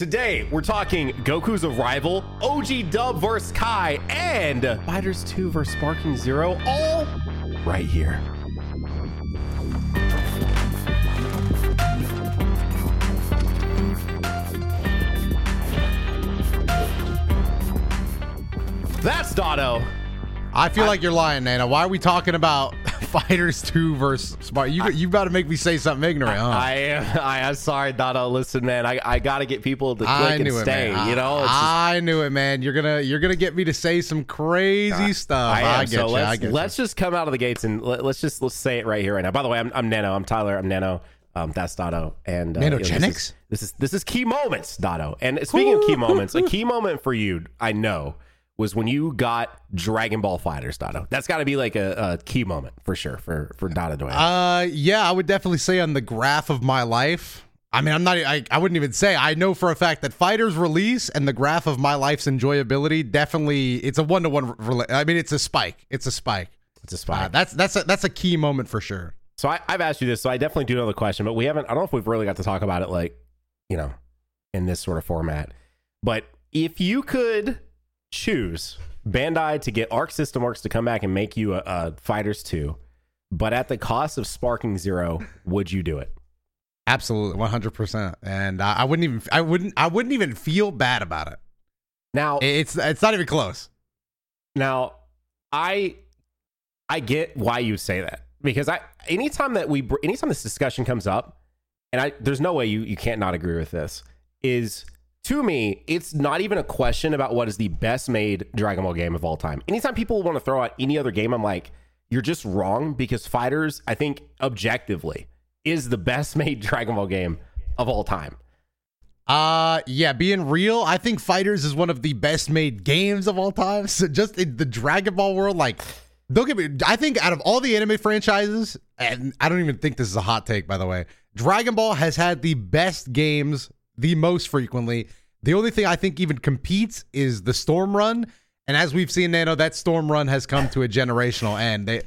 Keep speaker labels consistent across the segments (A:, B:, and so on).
A: Today, we're talking Goku's Arrival, OG Dub vs. Kai, and Fighters 2 vs. Sparking Zero, all right here. That's Dotto.
B: I feel like you're lying, Nana. Why are we talking about Fighters 2 versus Spark? You got to make me say something ignorant, huh?
A: I'm sorry, Dotto. Listen, man, I got to get people to click and stay.
B: Man.
A: You know,
B: I knew it, man. You're gonna get me to say some crazy stuff. I get you.
A: Let's just come out of the gates and let's say it right here, right now. By the way, I'm Nano. I'm Tyler. I'm Nano. That's Dotto. And
B: Nanogenics.
A: This is key moments, Dotto. And speaking of key moments, a key moment for you, I know, was when you got Dragon Ball FighterZ, Dotto. That's got to be like a key moment for sure for Dotto to have.
B: Yeah, I would definitely say on the graph of my life. I mean, I wouldn't even say. I know for a fact that FighterZ release and the graph of my life's enjoyability, definitely, it's a 1-to-1. I mean, it's a spike. It's a spike. That's a key moment for sure.
A: So I've asked you this, so I definitely do know the question, but we haven't. I don't know if we've really got to talk about it, like, you know, in this sort of format. But if you could choose Bandai to get Arc System Works to come back and make you a Fighters 2, but at the cost of Sparking Zero, would you do it?
B: Absolutely, 100%. And I wouldn't even feel bad about it.
A: Now
B: it's not even close.
A: Now I get why you say that, because anytime this discussion comes up, and there's no way you can't not agree with this, is, to me, it's not even a question about what is the best made Dragon Ball game of all time. Anytime people want to throw out any other game, I'm like, you're just wrong, because FighterZ, I think, objectively, is the best made Dragon Ball game of all time.
B: Yeah, being real, I think FighterZ is one of the best made games of all time. So just in the Dragon Ball world, like, don't get me, I think out of all the anime franchises, and I don't even think this is a hot take, by the way, Dragon Ball has had the best games the most frequently. The only thing I think even competes is the Storm Run, and as we've seen, Nano, that Storm Run has come to a generational end. They,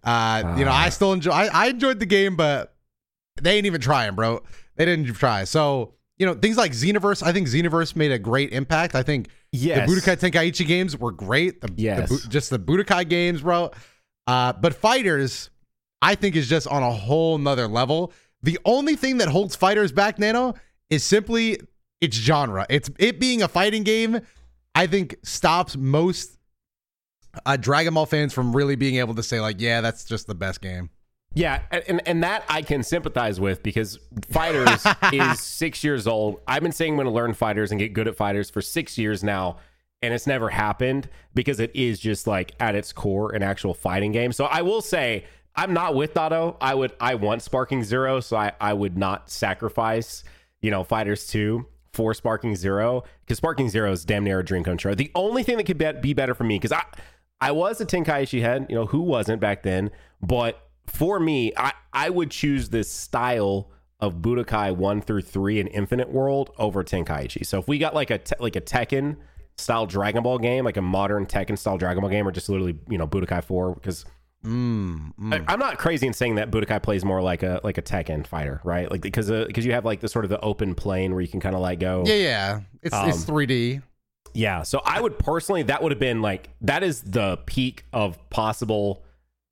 B: I still enjoy. I enjoyed the game, but they ain't even trying, bro. They didn't try. So, things like Xenoverse. I think Xenoverse made a great impact. I think the Budokai Tenkaichi games were great. Just the Budokai games, bro. But FighterZ, I think, is just on a whole nother level. The only thing that holds FighterZ back, Nano, is simply its genre. It being a fighting game, I think, stops most Dragon Ball fans from really being able to say, like, yeah, that's just the best game.
A: Yeah, and that I can sympathize with, because FighterZ is 6 years old. I've been saying I'm going to learn FighterZ and get good at FighterZ for 6 years now, and it's never happened, because it is just, like, at its core an actual fighting game. So I will say, I'm not with Dotto. I want Sparking Zero, so I would not sacrifice, Fighters 2 for Sparking Zero, because Sparking Zero is damn near a dream come true. The only thing that could be better for me, because I was a Tenkaichi head, who wasn't back then, but for me, I would choose this style of Budokai 1 through 3 in Infinite World over Tenkaichi. So if we got like a Tekken style Dragon Ball game, like a modern Tekken style Dragon Ball game, or just literally Budokai 4, because I'm not crazy in saying that Budokai plays more like a Tekken fighter, right? Like, because you have like the sort of the open plane where you can kind of like go.
B: Yeah. It's 3D.
A: Yeah. So I would personally, that would have been like, that is the peak of possible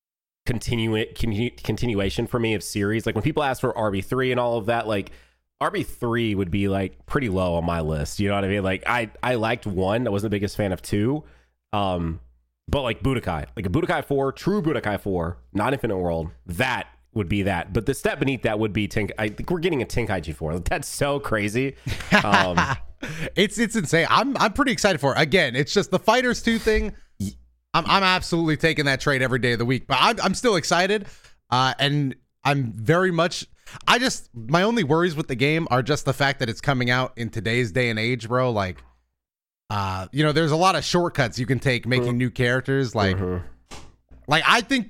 A: continuation for me of series. Like when people ask for RB3 and all of that, like RB3 would be like pretty low on my list. You know what I mean? Like I liked 1. I wasn't the biggest fan of 2. But like Budokai, like a Budokai 4, true Budokai 4, not Infinite World, that would be that. But the step beneath that would be I think we're getting a Tenkaichi 4. That's so crazy.
B: It's insane. I'm pretty excited for it. Again, it's just the Fighters 2 thing. I'm absolutely taking that trade every day of the week. But I'm still excited, and I'm very much. My only worries with the game are just the fact that it's coming out in today's day and age, bro. Like, there's a lot of shortcuts you can take making new characters. Like I think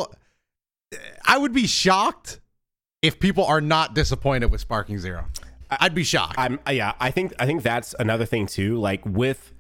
B: I would be shocked if people are not disappointed with Sparking Zero. I'd be shocked.
A: I think that's another thing too. Like with,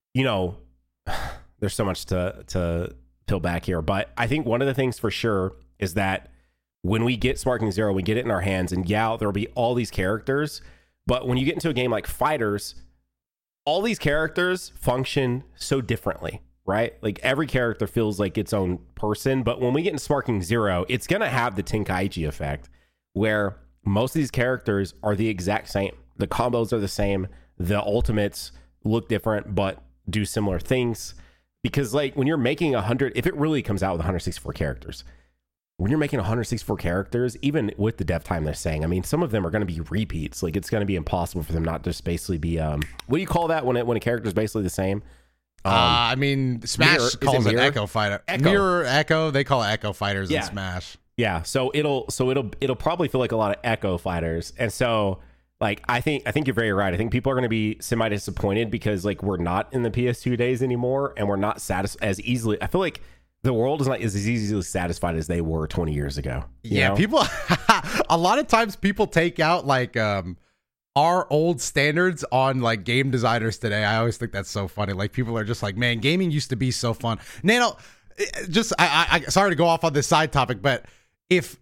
A: there's so much to peel back here, but I think one of the things for sure is that when we get Sparking Zero, we get it in our hands, and there'll be all these characters, But when you get into a game like Fighters, all these characters function so differently, right? Like every character feels like its own person. But when we get in Sparking Zero, it's going to have the Tenkaichi effect where most of these characters are the exact same. The combos are the same. The ultimates look different, but do similar things. Because like when you're making 100, if it really comes out with 164 characters, when you're making 164 characters, even with the dev time they're saying, I mean, some of them are going to be repeats. Like it's going to be impossible for them not to just basically be, what do you call that when a character is basically the same?
B: I mean, Smash calls it Echo Fighter. Mirror Echo, they call it Echo Fighters in Smash.
A: Yeah, so it'll probably feel like a lot of Echo Fighters, and so like I think you're very right. I think people are going to be semi disappointed because like we're not in the PS2 days anymore, and we're not satisfied as easily. I feel like the world is not as easily satisfied as they were 20 years ago.
B: Yeah,
A: know?
B: People. A lot of times people take out like our old standards on like game designers today. I always think that's so funny. Like people are just like, man, gaming used to be so fun. Nano, just I sorry to go off on this side topic, but if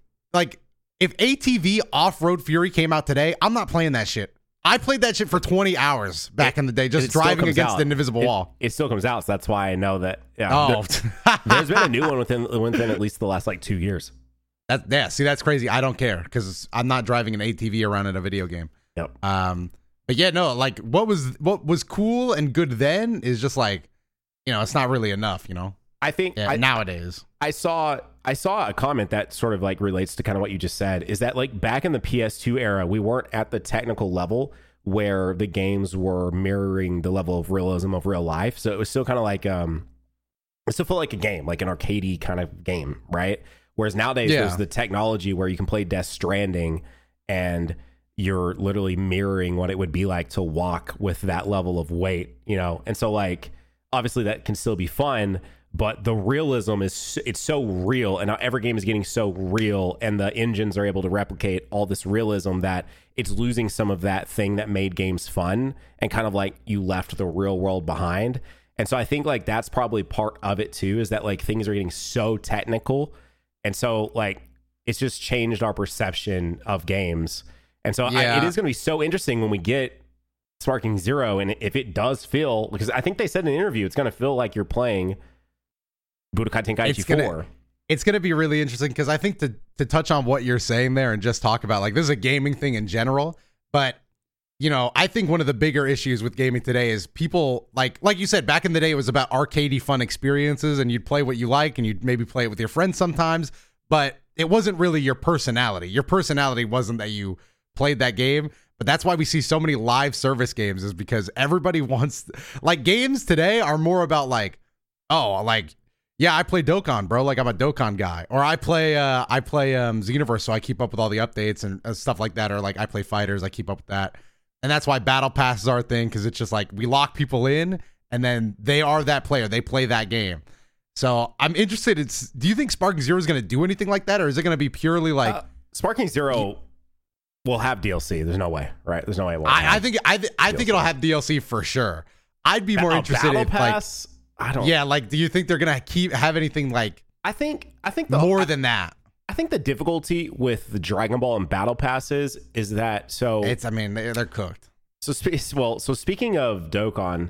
B: ATV Off-Road Fury came out today, I'm not playing that shit. I played that shit for 20 hours back in the day, just driving against the invisible wall.
A: It still comes out, so that's why I know that. Yeah,
B: oh,
A: there's been a new one within at least the last like 2 years.
B: See, that's crazy. I don't care because I'm not driving an ATV around in a video game.
A: Yep.
B: But yeah, no, like what was cool and good then is just like, you know, it's not really enough, you know.
A: I think
B: nowadays
A: I saw a comment that sort of like relates to kind of what you just said, is that like back in the PS2 era, we weren't at the technical level where the games were mirroring the level of realism of real life. So it was still kind of like it still felt like a game, like an arcadey kind of game, right? Whereas nowadays there's the technology where you can play Death Stranding and you're literally mirroring what it would be like to walk with that level of weight, you know? And so like obviously that can still be fun, but the realism it's so real, and now every game is getting so real, and the engines are able to replicate all this realism that it's losing some of that thing that made games fun, and kind of like you left the real world behind. And so I think like that's probably part of it too, is that like things are getting so technical, and so like it's just changed our perception of games. And so it is going to be so interesting when we get Sparking Zero, and if it does feel, because I think they said in the interview it's going to feel like you're playing Budokai Tenkaichi 4.
B: It's going to be really interesting because I think to touch on what you're saying there and just talk about like this is a gaming thing in general, but you know, I think one of the bigger issues with gaming today is people like you said, back in the day it was about arcadey fun experiences and you'd play what you like and you'd maybe play it with your friends sometimes, but it wasn't really your personality. Your personality wasn't that you played that game. But that's why we see so many live service games, is because everybody wants, like, games today are more about like, oh, like, yeah, I play Dokkan, bro. Like I'm a Dokkan guy, or I play Xenoverse, so I keep up with all the updates and stuff like that. Or like I play Fighters, I keep up with that, and that's why Battle Passes are a thing, because it's just like we lock people in, and then they are that player, they play that game. So I'm interested. Do you think Sparking Zero is going to do anything like that, or is it going to be purely like
A: Sparking Zero will have DLC? There's no way, right? There's no way it won't.
B: I think it'll have DLC for sure. I'd be more interested in
A: Pass. Like, I don't.
B: Yeah, like, do you think they're gonna have anything like?
A: I think
B: more than that.
A: I think the difficulty with the Dragon Ball and Battle Passes is that
B: it's. I mean, they're cooked.
A: So speaking of Dokkan,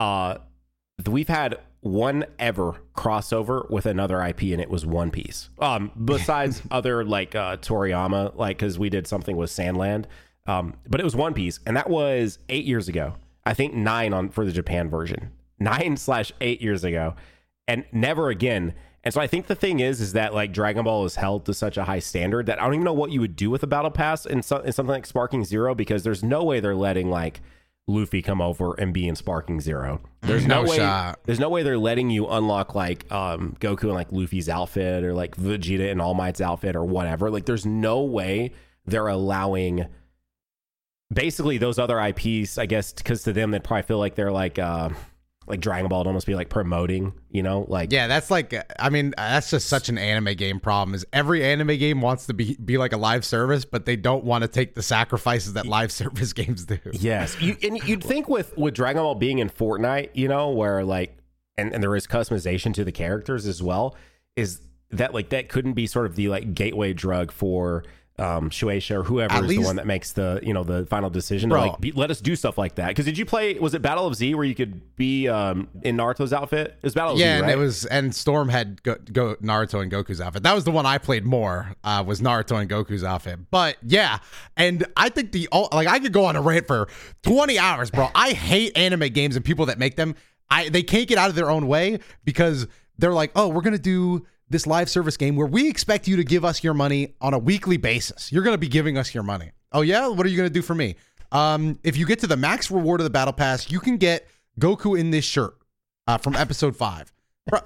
A: we've had one ever crossover with another IP, and it was One Piece. Besides other like Toriyama, like because we did something with Sandland, but it was One Piece, and that was 8 years ago. I think 9 for the Japan version. 9/8 years ago, and never again. And so I think the thing is that like Dragon Ball is held to such a high standard that I don't even know what you would do with a battle pass in something like Sparking Zero, because there's no way they're letting like Luffy come over and be in Sparking Zero. There's no way. Shot. There's no way they're letting you unlock like Goku in like Luffy's outfit, or like Vegeta in All Might's outfit, or whatever. Like there's no way they're allowing basically those other IPs, I guess, because to them they'd probably feel like they're like Dragon Ball would almost be like promoting, you know, like,
B: yeah, that's like, I mean, that's just such an anime game problem, is every anime game wants to be like a live service, but they don't want to take the sacrifices that live service games do.
A: Yes. You'd think with Dragon Ball being in Fortnite, you know, where like, and there is customization to the characters as well, is that like, that couldn't be sort of the like gateway drug for Shueisha or whoever
B: At
A: is
B: least-
A: the one that makes the the final decision.
B: Bro.
A: To, like, let us do stuff like that. Because did you play? Was it Battle of Z where you could be in Naruto's outfit? It was Battle of Z,
B: and
A: right?
B: it was, and Storm had go Naruto and Goku's outfit. That was the one I played more. Was Naruto and Goku's outfit. But yeah, and I think I could go on a rant for 20 hours, bro. I hate anime games and people that make them. They can't get out of their own way because they're like, oh, we're gonna do this live service game where we expect you to give us your money on a weekly basis. You're going to be giving us your money. Oh yeah? What are you going to do for me? If you get to the max reward of the battle pass, you can get Goku in this shirt from episode 5. Bro,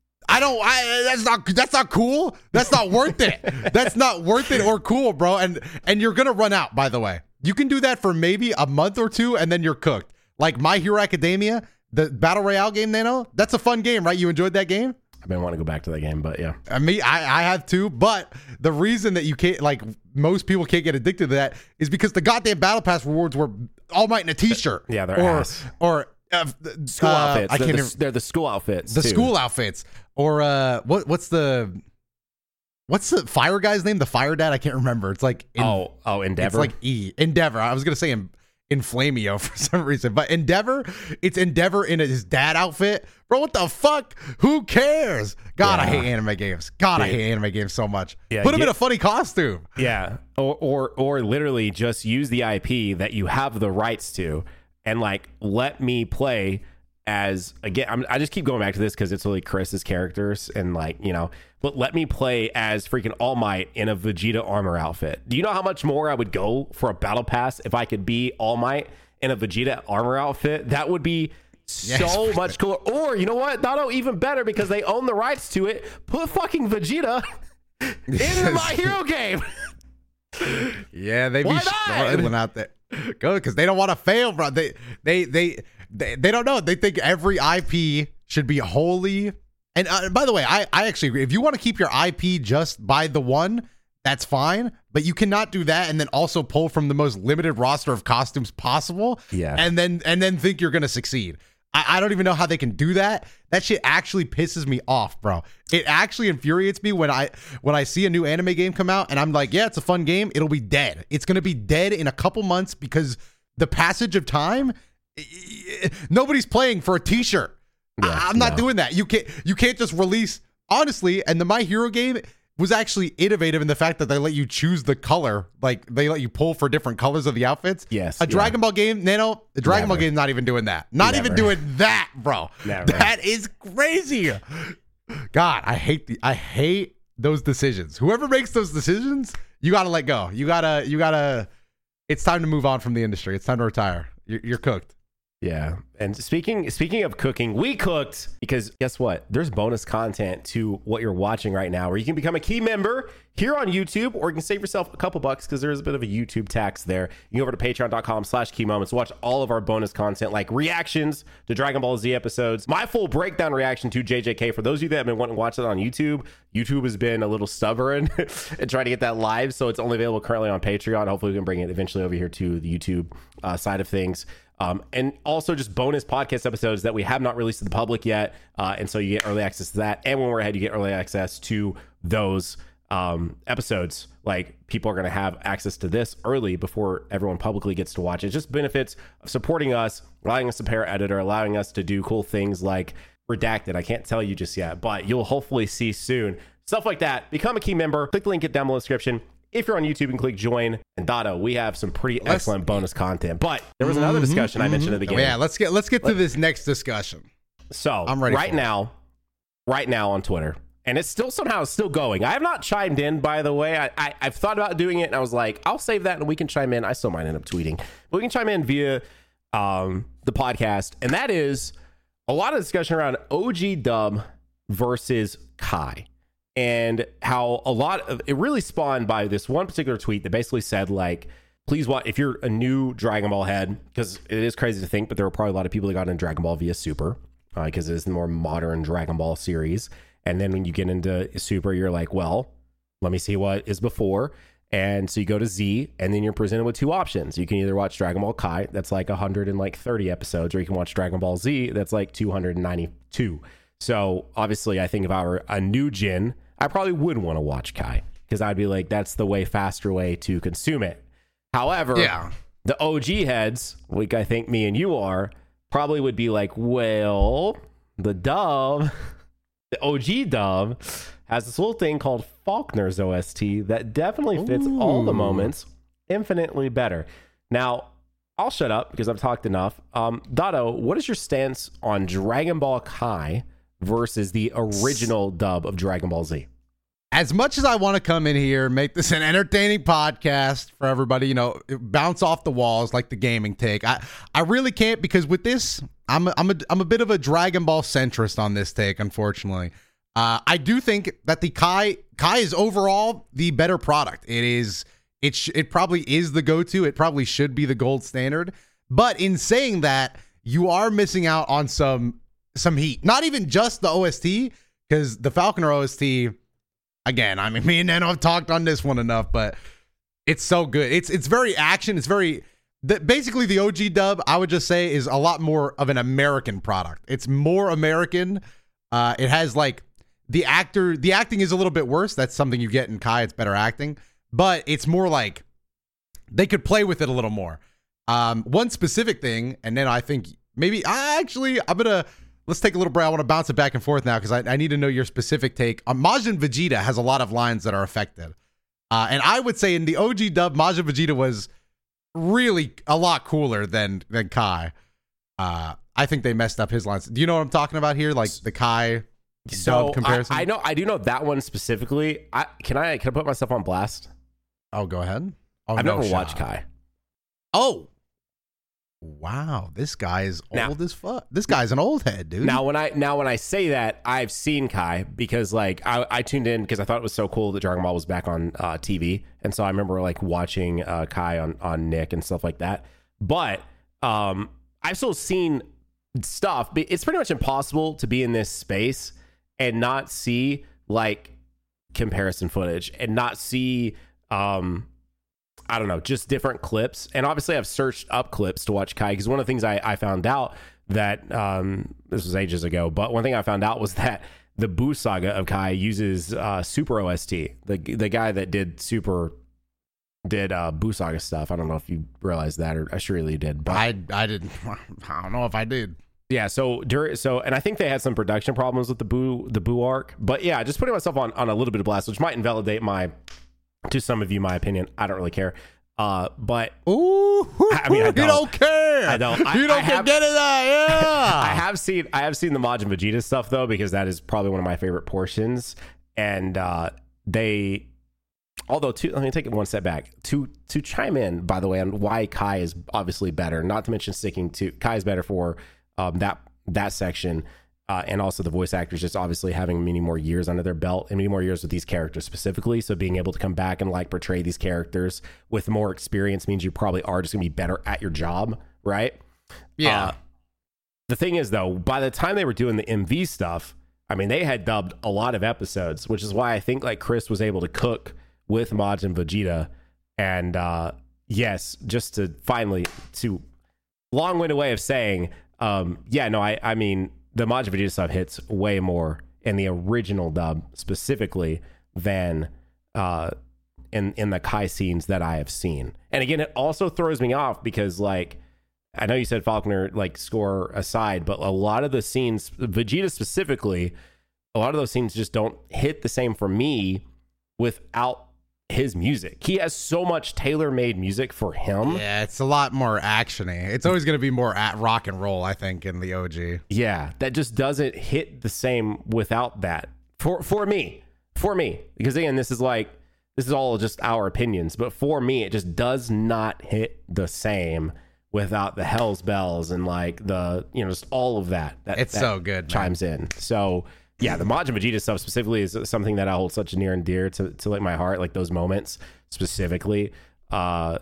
B: that's not cool. That's not worth it. That's not worth it or cool, bro. And you're going to run out, by the way. You can do that for maybe a month or two and then you're cooked. Like My Hero Academia, the Battle Royale game, that's a fun game, right? You enjoyed that game?
A: I've been wanting to go back to that game, but yeah.
B: I have too, but the reason that you can't, like, most people can't get addicted to that is because the goddamn battle pass rewards were All Might in a t-shirt.
A: Yeah, they're ass.
B: Or
A: school outfits.
B: I can't even,
A: they're the school outfits.
B: the
A: too.
B: school outfits. Or what's the fire guy's name? The fire dad? I can't remember. It's like
A: Endeavor.
B: It's like Endeavor. I was gonna say Inflamio for some reason, but Endeavor. It's Endeavor in his dad outfit, bro. What the fuck? Who cares? God, I hate anime games. God, I hate anime games so much.
A: Yeah,
B: Put him in a funny costume.
A: Yeah, or literally just use the IP that you have the rights to, and like let me play as again. I just keep going back to this because it's really Chris's characters and like but let me play as freaking All Might in a Vegeta armor outfit. Do you know how much more I would go for a battle pass if I could be All Might in a Vegeta armor outfit? That would be so much cooler. Or you know what? Not even better because they own the rights to it. Put fucking Vegeta in My Hero game.
B: Yeah, they
A: Why
B: be
A: not?
B: struggling out there. Go because they don't want to fail, bro. They don't know. They think every IP should be holy. And by the way, I actually agree. If you want to keep your IP just by the one, that's fine. But you cannot do that and then also pull from the most limited roster of costumes possible.
A: Yeah.
B: And then think you're gonna succeed. I don't even know how they can do that. That shit actually pisses me off, bro. It actually infuriates me when I see a new anime game come out and I'm like, yeah, it's a fun game. It'll be dead. It's gonna be dead in a couple months because the passage of time, nobody's playing for a t-shirt.
A: Yeah,
B: I'm not doing that. You can't just release, honestly. And the My Hero game was actually innovative in the fact that they let you choose the color, like they let you pull for different colors of the outfits.
A: Yes,
B: a Dragon Ball game, the Dragon Ball game is not even doing that. Not even doing that, bro.
A: Never.
B: That is crazy. God, I hate those decisions. Whoever makes those decisions, you gotta let go. You gotta. It's time to move on from the industry. It's time to retire. You're cooked.
A: Yeah. And speaking of cooking, we cooked because guess what? There's bonus content to what you're watching right now where you can become a key member here on YouTube, or you can save yourself a couple bucks because there's a bit of a YouTube tax there. You can go over to patreon.com/key moments, watch all of our bonus content like reactions to Dragon Ball Z episodes, my full breakdown reaction to JJK. For those of you that have been wanting to watch it on YouTube has been a little stubborn and trying to get that live. So it's only available currently on Patreon. Hopefully we can bring it eventually over here to the YouTube side of things. And also just bonus podcast episodes that we have not released to the public yet. And so you get early access to that. And when we're ahead, you get early access to those episodes. Like people are going to have access to this early before everyone publicly gets to watch it. Just benefits of supporting us, allowing us to pay our editor, allowing us to do cool things like Redacted. I can't tell you just yet, but you'll hopefully see soon. Stuff like that. Become a key member. Click the link down below in the description. If you're on YouTube, you can click join. And Dotto, we have some pretty excellent bonus content. But there was another discussion I mentioned at the beginning.
B: Yeah, let's get to this next discussion.
A: So
B: I'm ready
A: right now on Twitter, and it's still going. I have not chimed in, by the way. I've thought about doing it, and I was like, I'll save that, and we can chime in. I still might end up tweeting, but we can chime in via the podcast, and that is a lot of discussion around OG Dub versus Kai. And how a lot of it really spawned by this one particular tweet that basically said, like, please watch if you're a new Dragon Ball head, because it is crazy to think, but there were probably a lot of people that got into Dragon Ball via Super, because it is the more modern Dragon Ball series. And then when you get into Super, you're like, well, let me see what is before. And so you go to Z, and then you're presented with two options. You can either watch Dragon Ball Kai, that's like 130 episodes, or you can watch Dragon Ball Z, that's like 292. So obviously, I think if I were a new gen, I probably would want to watch Kai. because I'd be like, that's the way faster way to consume it. However, the OG heads, like I think me and you are, probably would be like, well, the dub, the OG dub has this little thing called Faulkner's OST that definitely fits all the moments infinitely better. Now, I'll shut up because I've talked enough. Dotto, what is your stance on Dragon Ball Kai versus the original dub of Dragon Ball Z?
B: As much as I want to come in here, make this an entertaining podcast for everybody, bounce off the walls like the gaming take, I really can't, because with this, I'm a bit of a Dragon Ball centrist on this take, unfortunately. I do think that the Kai is overall the better product. It probably is the go-to. It probably should be the gold standard. But in saying that, you are missing out on some heat. Not even just the OST, because the Falconer OST, again, I mean, me and Nano have talked on this one enough, but it's so good. It's very action. It's very basically the OG dub, I would just say, is a lot more of an American product. It's more American. It has like the acting is a little bit worse. That's something you get in Kai. It's better acting. But it's more like they could play with it a little more. One specific thing, and then I think maybe let's take a little break. I want to bounce it back and forth now because I need to know your specific take. Majin Vegeta has a lot of lines that are affected. And I would say in the OG dub, Majin Vegeta was really a lot cooler than Kai. I think they messed up his lines. Do you know what I'm talking about here? Like the Kai dub comparison?
A: I do know that one specifically. Can I put myself on blast?
B: Oh, go ahead. Oh,
A: I've never watched Kai.
B: Oh, wow! This guy is old as fuck. This guy's an old head, dude.
A: Now, when I say that, I've seen Kai because like I tuned in because I thought it was so cool that Dragon Ball was back on TV, and so I remember like watching Kai on Nick and stuff like that. But I've still seen stuff. But it's pretty much impossible to be in this space and not see like comparison footage and not see I don't know, just different clips. And obviously I've searched up clips to watch Kai because one of the things I found out that this was ages ago, but one thing I found out was that the Buu Saga of Kai uses Super OST. The guy that did Buu Saga stuff. I don't know if you realized that, or I surely you did, but
B: I didn't. I don't know if I did.
A: Yeah, so and I think they had some production problems with the Buu arc. But yeah, just putting myself on a little bit of blast, which might invalidate to some of you my opinion. I don't really care. But
B: I mean, you don't care.
A: I don't.
B: You don't get it. Yeah.
A: I have seen the Majin Vegeta stuff though, because that is probably one of my favorite portions. And let me take it one step back to chime in, by the way, on why Kai is obviously better. Not to mention sticking to Kai is better for that section. And also the voice actors just obviously having many more years under their belt and many more years with these characters specifically. So being able to come back and like portray these characters with more experience means you probably are just gonna be better at your job, right?
B: Yeah.
A: The thing is though, by the time they were doing the MV stuff, I mean, they had dubbed a lot of episodes, which is why I think like Chris was able to cook with Majin Vegeta. And yes, just to long-winded way of saying, I mean, the Majin Vegeta stuff hits way more in the original dub specifically than in the Kai scenes that I have seen. And again, it also throws me off because like, I know you said Faulkner like score aside, but a lot of the scenes, Vegeta specifically, a lot of those scenes just don't hit the same for me without his music. He has so much tailor-made music for him.
B: Yeah, it's a lot more actiony. It's always going to be more at rock and roll, I think, in the OG.
A: Yeah, that just doesn't hit the same without that. For me, because again, this is all just our opinions, but for me, it just does not hit the same without the Hell's Bells and like the just all of that.
B: It's
A: that
B: so good,
A: chimes in. So. Yeah, the Majin Vegeta stuff specifically is something that I hold such near and dear to like my heart. Like those moments specifically, those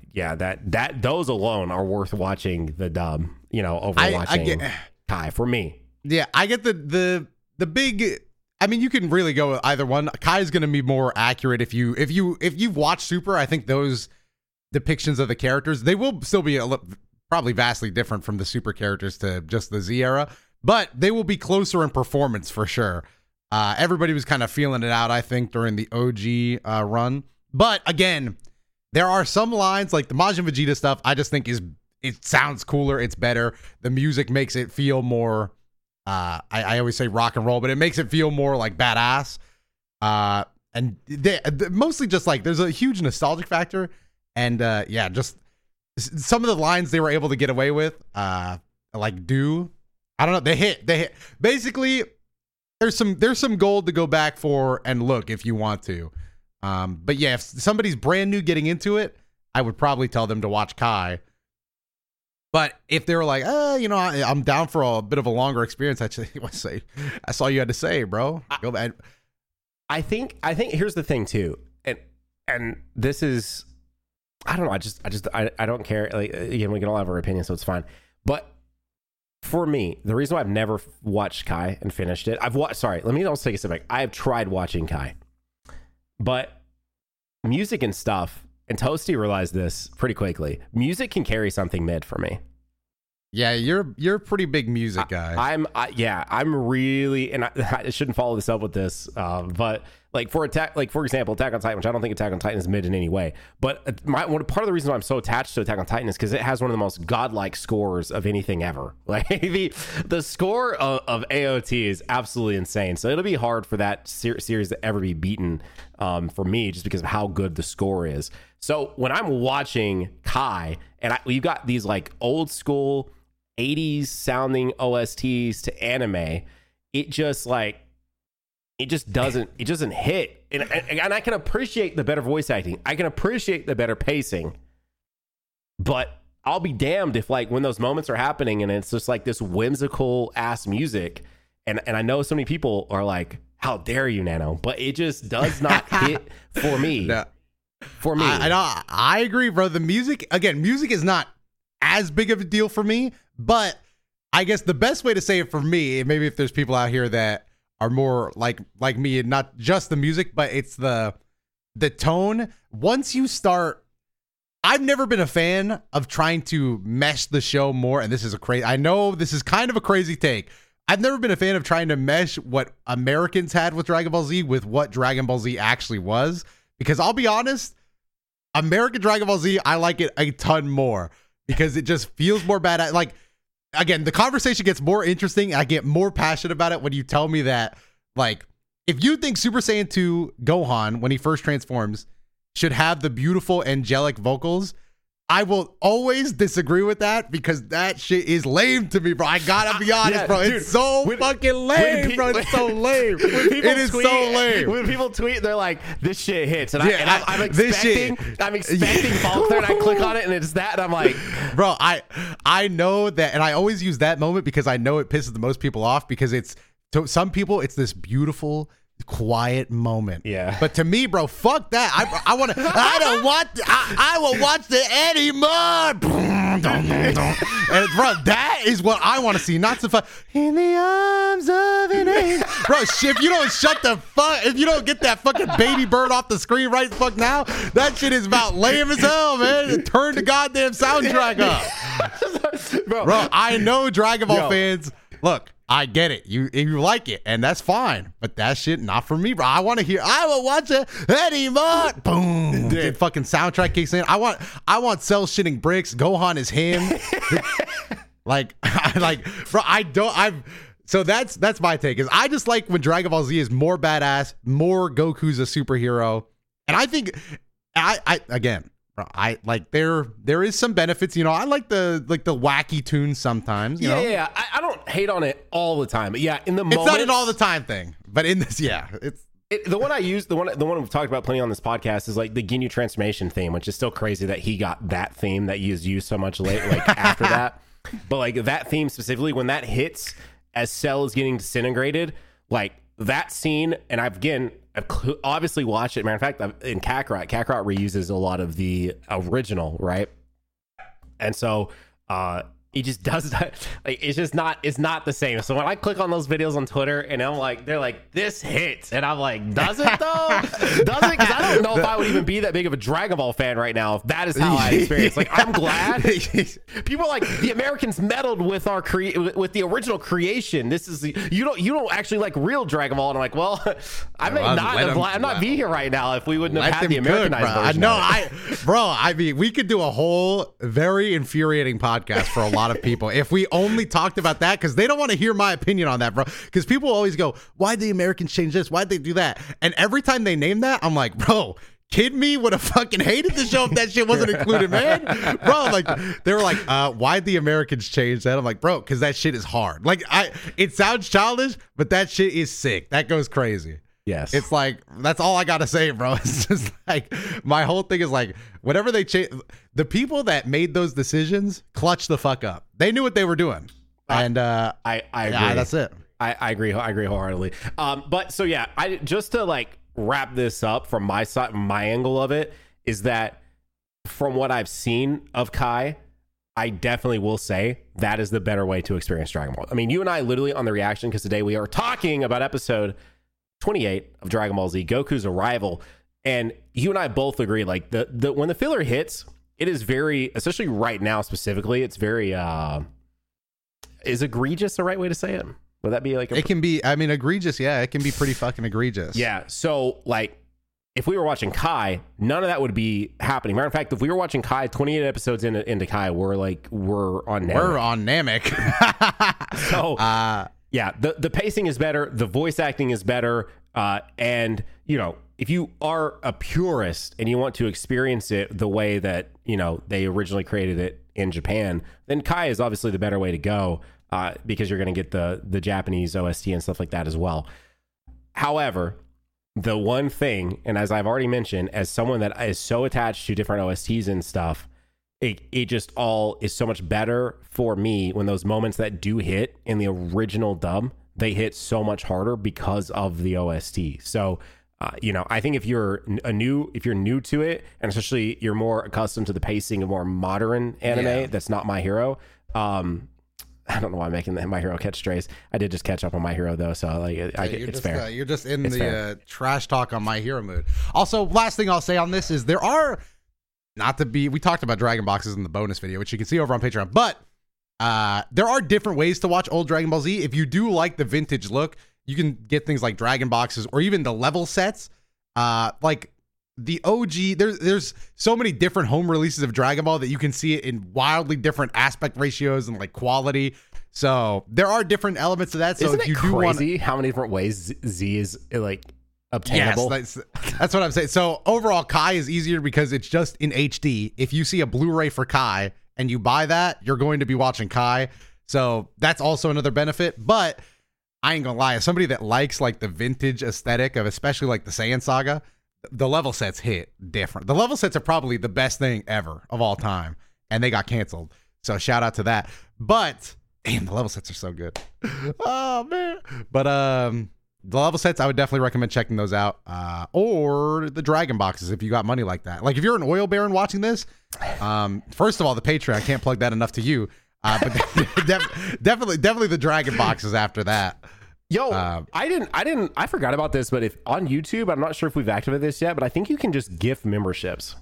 A: alone are worth watching the dub. Over watching Kai for me.
B: Yeah, I get the big. I mean, you can really go with either one. Kai is going to be more accurate if you watch Super. I think those depictions of the characters, they will still be probably vastly different from the Super characters to just the Z era. But they will be closer in performance for sure. Everybody was kind of feeling it out, I think, during the OG run. But again, there are some lines like the Majin Vegeta stuff. I just think it sounds cooler. It's better. The music makes it feel more. I always say rock and roll, but it makes it feel more like badass. And they mostly just like there's a huge nostalgic factor, and just some of the lines they were able to get away with, like do. I don't know. They hit. Basically, there's some gold to go back for and look if you want to. But yeah, if somebody's brand new getting into it, I would probably tell them to watch Kai. But if they were like, I'm down for a bit of a longer experience, I'd say, that's all you had to say, bro. Go back.
A: I think here's the thing too, and this is, I don't know. I don't care. Like, again, we can all have our opinions, so it's fine. But for me, the reason why I've never watched Kai and finished it, let me also take a step back. I have tried watching Kai, but music and stuff, and Toasty realized this pretty quickly. Music can carry something mid for me.
B: Yeah, you're a pretty big music guy.
A: I'm really, and I shouldn't follow this up with this, but for example, Attack on Titan, which I don't think Attack on Titan is mid in any way, but part of the reason why I'm so attached to Attack on Titan is because it has one of the most godlike scores of anything ever. Like the score of AOT is absolutely insane. So it'll be hard for that series to ever be beaten for me, just because of how good the score is. So when I'm watching Kai, and you got these like old school 80s sounding OSTs to anime, it just doesn't hit. And I can appreciate the better voice acting. I can appreciate the better pacing. But I'll be damned if when those moments are happening and it's just like this whimsical ass music. And I know so many people are like, how dare you, Nano? But it just does not hit for me.
B: No.
A: For me.
B: I agree, bro. The music is not as big of a deal for me, but I guess the best way to say it for me, maybe if there's people out here that are more like me and not just the music, but it's the tone. Once you start, I've never been a fan of trying to mesh the show more, and I know this is kind of a crazy take. I've never been a fan of trying to mesh what Americans had with Dragon Ball Z with what Dragon Ball Z actually was, because I'll be honest, American Dragon Ball Z, I like it a ton more because it just feels more bad. Like, again, the conversation gets more interesting. I get more passionate about it when you tell me that, like, if you think Super Saiyan 2 Gohan, when he first transforms, should have the beautiful angelic vocals, I will always disagree with that because that shit is lame to me, bro. I gotta be honest, bro. Dude, it's so fucking lame, bro. It's so lame. It is so lame.
A: When people tweet, they're like, "This shit hits," I'm expecting Faulkner, and I click on it, and it's that, and I'm like,
B: bro, I know that, and I always use that moment because I know it pisses the most people off because it's to some people it's this beautiful, quiet moment.
A: Yeah.
B: But to me, bro, fuck that. I want to. I will watch the Eddie Mud. And bro, that is what I want to see. Not so fun. In the arms of an angel. Bro, if you don't shut the fuck, if you don't get that fucking baby bird off the screen right the fuck now, that shit is about lame as hell, man. Turn the goddamn soundtrack up. Bro, I know Dragon Ball fans. Look, I get it. You like it, and that's fine. But that shit not for me, bro. I want to hear. I will watch it. Eddie Mott. Boom. The fucking soundtrack kicks in. I want Cell shitting bricks. Gohan is him. So that's my take. Is I just like when Dragon Ball Z is more badass, more Goku's a superhero, and I think I again. I like there is some benefits, I like the wacky tunes sometimes. You know?
A: Yeah. I don't hate on it all the time, but yeah, in the moment,
B: it's not an all the time thing. But in this, yeah,
A: the one I use, the one we've talked about plenty on this podcast is like the Ginyu transformation theme, which is still crazy that he got that theme that he has used so much late, like after that. But like that theme specifically, when that hits as Cell is getting disintegrated, like that scene, and I've obviously watched it. Matter of fact, in Kakarot reuses a lot of the original, right? And so he just does that. Like, it's not the same. So when I click on those videos on Twitter and I'm like, they're like, this hits. And I'm like, does it though? Does it? Because I don't know if I would even be that big of a Dragon Ball fan right now if that is how I experience. Like, I'm glad. People are like, the Americans meddled with our with the original creation. This is you don't actually like real Dragon Ball. And I'm like, well, I'm not be here right now if we wouldn't have had the Americanized version.
B: I mean, we could do a whole very infuriating podcast for a lot of people if we only talked about that, because they don't want to hear my opinion on that, bro. Because people always go, why'd the Americans change this? Why'd they do that? And every time they name that, I'm like, bro, kid me would have fucking hated the show if that shit wasn't included, man. Bro, like, they were like, why'd the Americans change that? I'm like, bro, because that shit is hard. Like, it sounds childish, but that shit is sick. That goes crazy.
A: Yes.
B: It's like, that's all I got to say, bro. It's just like, my whole thing is like, whatever they change, the people that made those decisions clutch the fuck up. They knew what they were doing. And I agree. Yeah, that's it.
A: I agree wholeheartedly. But so yeah, just to like wrap this up from my side, my angle of it is that from what I've seen of Kai, I definitely will say that is the better way to experience Dragon Ball. I mean, you and I literally on the reaction, because today we are talking about episode 28 of Dragon Ball Z, Goku's arrival, and you and I both agree, like, the when the filler hits, it is very, especially right now specifically, it's very is egregious the right way to say it? Would that be like
B: it can be, I mean, egregious, yeah, it can be pretty fucking egregious.
A: Yeah, so like if we were watching Kai, none of that would be happening. Matter of fact, if we were watching Kai, 28 episodes into Kai, we're on Namek.
B: We're on Namek.
A: So yeah, the pacing is better, the voice acting is better, and you know, if you are a purist and you want to experience it the way that, you know, they originally created it in Japan, then Kai is obviously the better way to go, because you're going to get the Japanese OST and stuff like that as well. However, the one thing, and as I've already mentioned, as someone that is so attached to different OSTs and stuff, it just all is so much better for me when those moments that do hit in the original dub, they hit so much harder because of the OST. So, you know, I think if you're new to it, and especially you're more accustomed to the pacing of more modern anime, that's not My Hero. I don't know why I'm making My Hero catch strays. I did just catch up on My Hero though, so like it's fair.
B: You're just in the trash talk on My Hero mood. Also, last thing I'll say on this is we talked about Dragon Boxes in the bonus video, which you can see over on Patreon, but there are different ways to watch old Dragon Ball Z. If you do like the vintage look, you can get things like Dragon Boxes or even the level sets. Like the OG, there's so many different home releases of Dragon Ball that you can see it in wildly different aspect ratios and like quality. So there are different elements of that. So
A: isn't
B: if you
A: it crazy how many different ways Z is like obtainable?
B: Yes, that's what I'm saying. So overall, Kai is easier because it's just in HD. If you see a Blu-ray for Kai and you buy that, you're going to be watching Kai. So that's also another benefit. But I ain't gonna lie, as somebody that likes like the vintage aesthetic of especially like the Saiyan Saga, the level sets hit different. The level sets are probably the best thing ever of all time, and they got canceled. So shout out to that. But damn, the level sets are so good. Oh man. But the level sets, I would definitely recommend checking those out. Or the Dragon Boxes if you got money like that. Like if you're an oil baron watching this, first of all, the Patreon, I can't plug that enough to you. But definitely the Dragon Boxes after that.
A: Yo, I forgot about this, but if on YouTube, I'm not sure if we've activated this yet, but I think you can just gift memberships.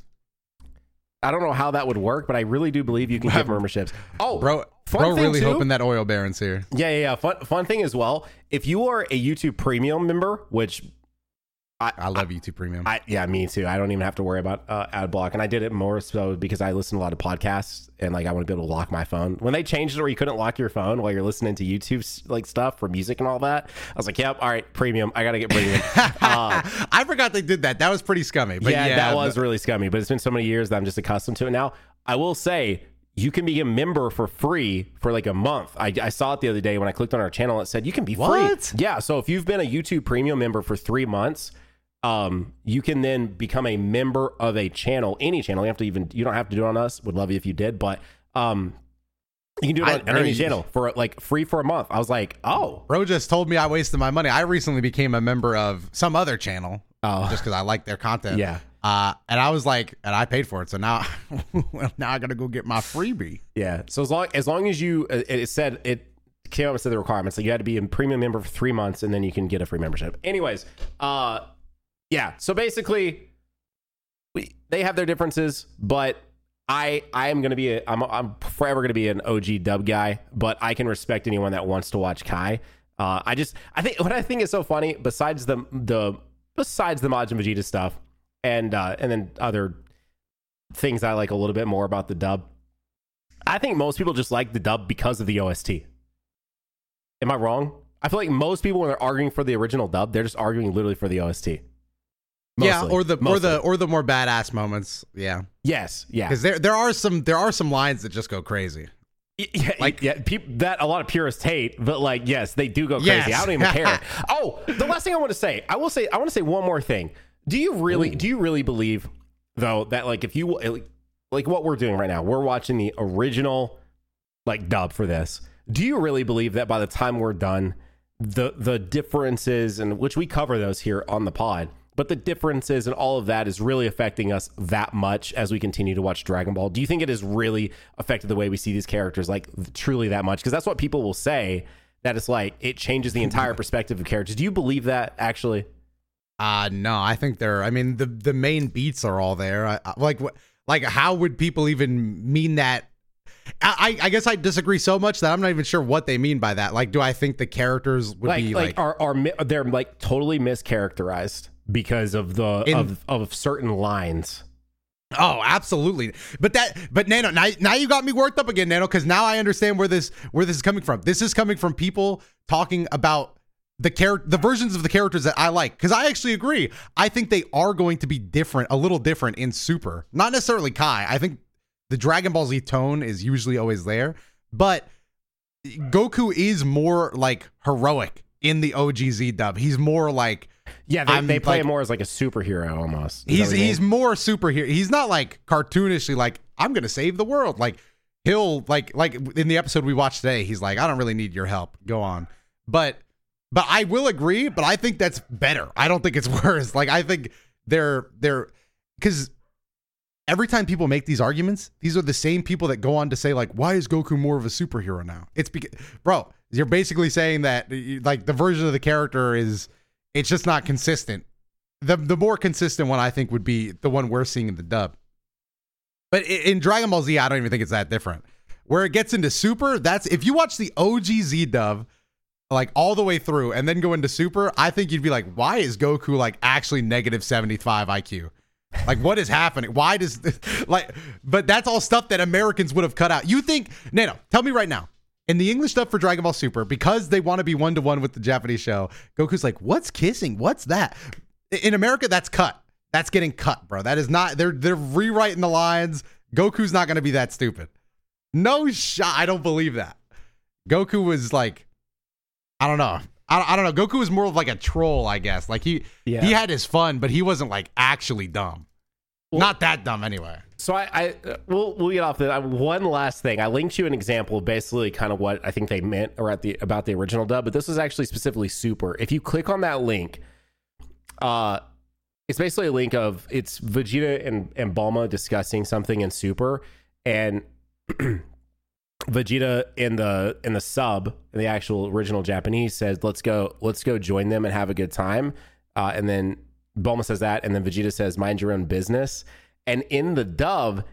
A: I don't know how that would work, but I really do believe you can gift memberships. Oh,
B: bro really too, hoping that oil baron's here.
A: Yeah. Fun thing as well. If you are a YouTube Premium member, which
B: I love YouTube Premium.
A: Yeah, me too. I don't even have to worry about ad block, and I did it more so because I listen to a lot of podcasts, and like I want to be able to lock my phone. When they changed it where you couldn't lock your phone while you're listening to YouTube like stuff for music and all that, I was like, "Yep, all right, Premium. I gotta get Premium."
B: I forgot they did that. That was pretty scummy. But yeah,
A: that was really scummy. But it's been so many years that I'm just accustomed to it now. I will say, you can be a member for free for like a month. I saw it the other day when I clicked on our channel. It said you can be free. Yeah. So if you've been a YouTube Premium member for 3 months, you can then become a member of a channel, any channel. You don't have to do it on us. Would love you if you did, but you can do it on any channel for like free for a month. I was like, oh,
B: bro just told me I wasted my money. I recently became a member of some other channel just because I like their content.
A: Yeah.
B: And I was like, and I paid for it, so now I gotta go get my freebie.
A: Yeah. So as long as you, it came up and said the requirements, like you had to be a premium member for 3 months, and then you can get a free membership. Anyways, yeah. So basically, they have their differences, but I am gonna be I'm forever gonna be an OG dub guy, but I can respect anyone that wants to watch Kai. I think what I think is so funny, besides the Majin Vegeta stuff, and then other things I like a little bit more about the dub, I think most people just like the dub because of the OST. Am I wrong? I feel like most people, when they're arguing for the original dub, they're just arguing literally for the OST. Mostly.
B: Yeah, or the more badass moments. Yeah.
A: Yes. Yeah.
B: Because there are some lines that just go crazy.
A: Yeah, people that a lot of purists hate, but like, yes, they do go crazy. Yes. I don't even care. Oh, the last thing I want to say, I want to say one more thing. Do you really believe though that like if you like what we're doing right now, we're watching the original like dub for this. Do you really believe that by the time we're done, the differences, and which we cover those here on the pod, but the differences and all of that is really affecting us that much as we continue to watch Dragon Ball? Do you think it has really affected the way we see these characters like truly that much? Because that's what people will say, that it's like it changes the entire perspective of characters. Do you believe that actually?
B: No, I think the main beats are all there. Like how would people even mean that? I guess I disagree so much that I'm not even sure what they mean by that. Like, do I think the characters would be like they're like totally mischaracterized because of of certain lines? Oh, absolutely. But Nano, now you got me worked up again, Nano, because now I understand where this is coming from. This is coming from people talking about the versions of the characters that I like, because I actually agree. I think they are going to be different, a little different in Super. Not necessarily Kai. I think the Dragon Ball Z tone is usually always there, but Goku is more like heroic in the OGZ dub. He's more like,
A: yeah, they play him more as like a superhero almost.
B: He's more superhero. He's not like cartoonishly like, I'm gonna save the world. Like he'll like in the episode we watched today, he's like, I don't really need your help. Go on. But I will agree, but I think that's better. I don't think it's worse. Like I think they're because every time people make these arguments, these are the same people that go on to say like, why is Goku more of a superhero now? It's because, bro, you're basically saying that like the version of the character it's just not consistent. The more consistent one I think would be the one we're seeing in the dub. But in Dragon Ball Z, I don't even think it's that different. Where it gets into Super, that's if you watch the OG Z dub like all the way through and then go into Super, I think you'd be like, why is Goku like actually negative 75 IQ? Like, what is happening? Why does this, like, but that's all stuff that Americans would have cut out. You think, Nano, tell me right now, in the English stuff for Dragon Ball Super, because they want to be 1-to-1 with the Japanese show, Goku's like, what's kissing? What's that? In America, that's cut. That's getting cut, bro. That is not, they're rewriting the lines. Goku's not going to be that stupid. No shot. I don't believe that. Goku was like, I don't know. I don't know. Goku was more of like a troll, I guess. Like he had his fun, but he wasn't like actually dumb. Well, not that dumb anyway.
A: So we'll get off that. One last thing. I linked you an example of basically kind of what I think they meant about the original dub, but this is actually specifically Super. If you click on that link, it's basically a link of it's Vegeta and Bulma discussing something in Super, and Vegeta in the sub, in the actual original Japanese, says let's go join them and have a good time, and then Bulma says that, and then Vegeta says mind your own business. And in the dub,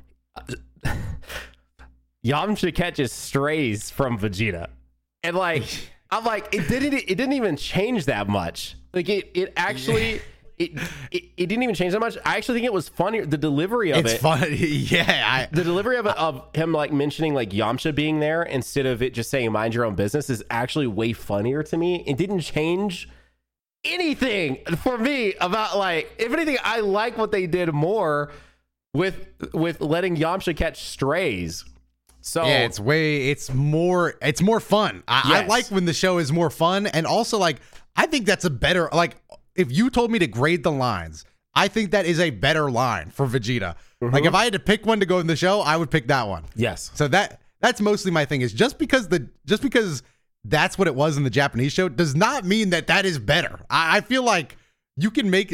A: Yamcha catches strays from Vegeta, and like I'm like it didn't even change that much. Like it actually. It didn't even change that much. I actually think it was funnier. The delivery of
B: it's funny. Yeah.
A: The delivery of him like mentioning like Yamcha being there instead of it just saying mind your own business is actually way funnier to me. It didn't change anything for me about like, if anything, I like what they did more with letting Yamcha catch strays. So
B: yeah, it's more fun. I like when the show is more fun, and also like I think that's a better like. If you told me to grade the lines, I think that is a better line for Vegeta. Mm-hmm. Like if I had to pick one to go in the show, I would pick that one.
A: Yes.
B: So that's mostly my thing is just because that's what it was in the Japanese show does not mean that is better. I feel like you can make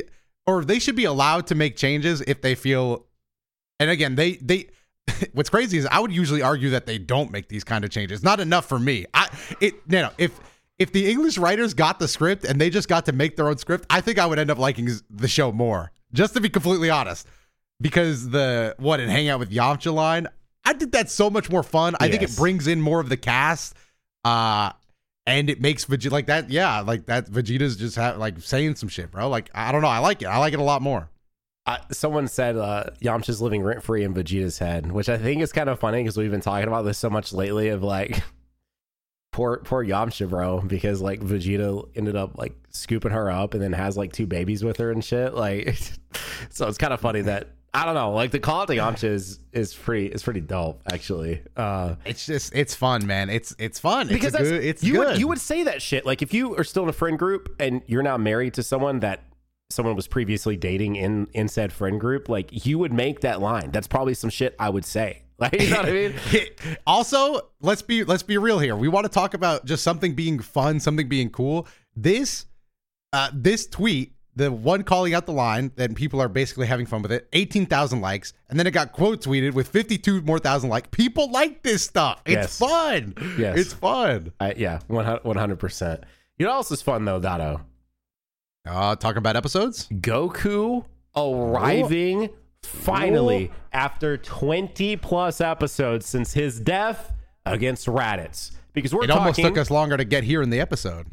B: or they should be allowed to make changes if they feel. And again, they what's crazy is I would usually argue that they don't make these kind of changes. Not enough for me. If the English writers got the script and they just got to make their own script, I think I would end up liking the show more. Just to be completely honest, because in Hang Out with Yamcha line, I think that's so much more fun. I think it brings in more of the cast, and it makes Vegeta like that. Yeah, like that. Vegeta's just saying some shit, bro. Like I don't know. I like it. I like it a lot more.
A: Someone said Yamcha's living rent free in Vegeta's head, which I think is kind of funny because we've been talking about this so much lately. Of like. Poor Yamcha, bro, because like Vegeta ended up like scooping her up and then has like 2 babies with her and shit. Like, so it's kind of funny that I don't know. Like the call out to Yamcha is pretty dope, actually.
B: It's fun, man. It's fun
A: because
B: it's
A: good. You would say that shit like if you are still in a friend group and you're now married to someone that someone was previously dating in said friend group. Like you would make that line. That's probably some shit I would say. Like, you know what I mean?
B: Also, let's be real here. We want to talk about just something being fun, something being cool. This tweet, the one calling out the line, that people are basically having fun with it, 18,000 likes, and then it got quote tweeted with 52 more thousand likes. People like this stuff. It's fun.
A: Yes.
B: It's fun.
A: Yeah, 100%. You know what else is fun though, Dotto?
B: Talking about episodes?
A: Goku arriving finally after 20 plus episodes since his death against Raditz. Because it
B: almost took us longer to get here in the episode.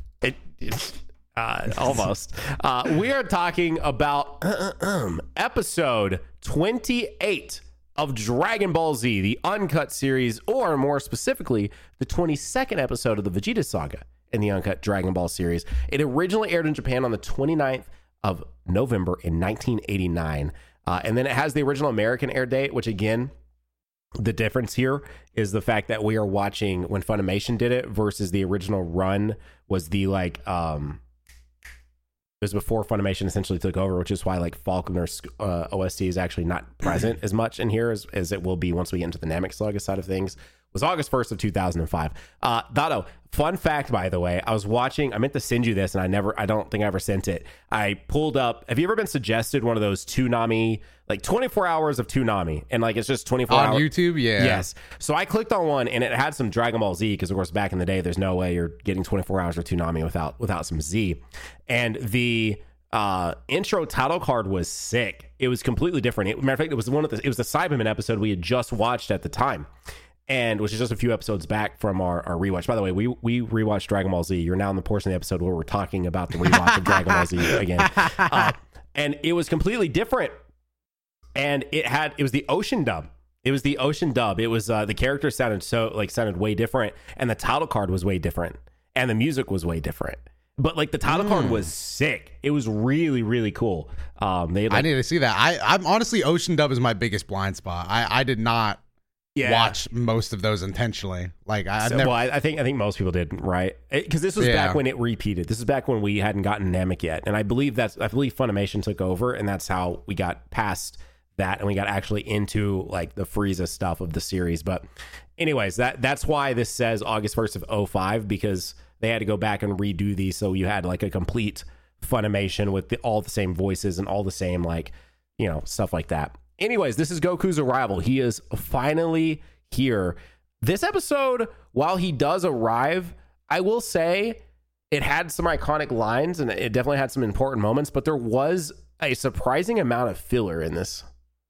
A: Almost. We are talking about episode 28 of Dragon Ball Z, the Uncut series, or more specifically, the 22nd episode of the Vegeta Saga in the Uncut Dragon Ball series. It originally aired in Japan on the 29th of November in 1989. And then it has the original American air date, which again, the difference here is the fact that we are watching when Funimation did it versus the original run was the like, it was before Funimation essentially took over, which is why like Falconer's OST is actually not present as much in here as it will be once we get into the Namek Saga side of things. It was August 1st of 2005. Dotto, fun fact, by the way, I meant to send you this and I don't think I ever sent it. I pulled up, have you ever been suggested one of those Toonami, like 24 hours of Toonami? And like, it's just 24 hours.
B: On YouTube? Yeah.
A: Yes. So I clicked on one and it had some Dragon Ball Z because of course back in the day, there's no way you're getting 24 hours of Toonami without some Z. And the intro title card was sick. It was completely different. Matter of fact, it was it was the Cyberman episode we had just watched at the time. And which is just a few episodes back from our rewatch. By the way, we rewatched Dragon Ball Z. You're now in the portion of the episode where we're talking about the rewatch of Dragon Ball Z again. And it was completely different. And it was the Ocean dub. It was the Ocean dub. It was the characters sounded way different. And the title card was way different. And the music was way different. But like the title card was sick. It was really, really cool. I need
B: to see that. I'm honestly, Ocean dub is my biggest blind spot. I did not watch most of those intentionally. Like I
A: think most people did, right? Because this was back when it repeated. This is back when we hadn't gotten Namek yet, and I believe Funimation took over, and that's how we got past that, and we got actually into like the Frieza stuff of the series. But anyways, that's why this says August 1st of 2005, because they had to go back and redo these, so you had like a complete Funimation with all the same voices and all the same like stuff like that. Anyways, this is Goku's arrival. He is finally here. This episode, while he does arrive, I will say it had some iconic lines and it definitely had some important moments, but there was a surprising amount of filler in this.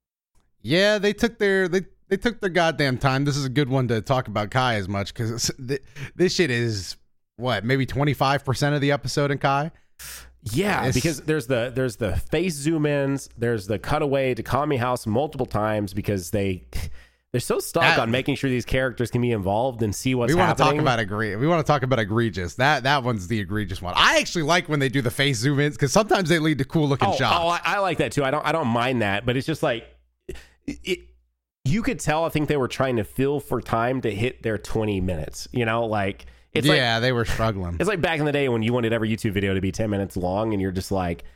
B: Yeah, they took their goddamn time. This is a good one to talk about Kai as much because this shit is maybe 25% of the episode in Kai.
A: Yeah, because there's the face zoom ins, there's the cutaway to Kami House multiple times because they're so stuck on making sure these characters can be involved and see what's happening.
B: We want to talk about egregious. That one's the egregious one. I actually like when they do the face zoom ins because sometimes they lead to cool looking shots.
A: Oh, I like that too. I don't mind that, but it's just like you could tell. I think they were trying to fill for time to hit their 20 minutes. Like.
B: They were struggling.
A: It's like back in the day when you wanted every YouTube video to be 10 minutes long and you're just like,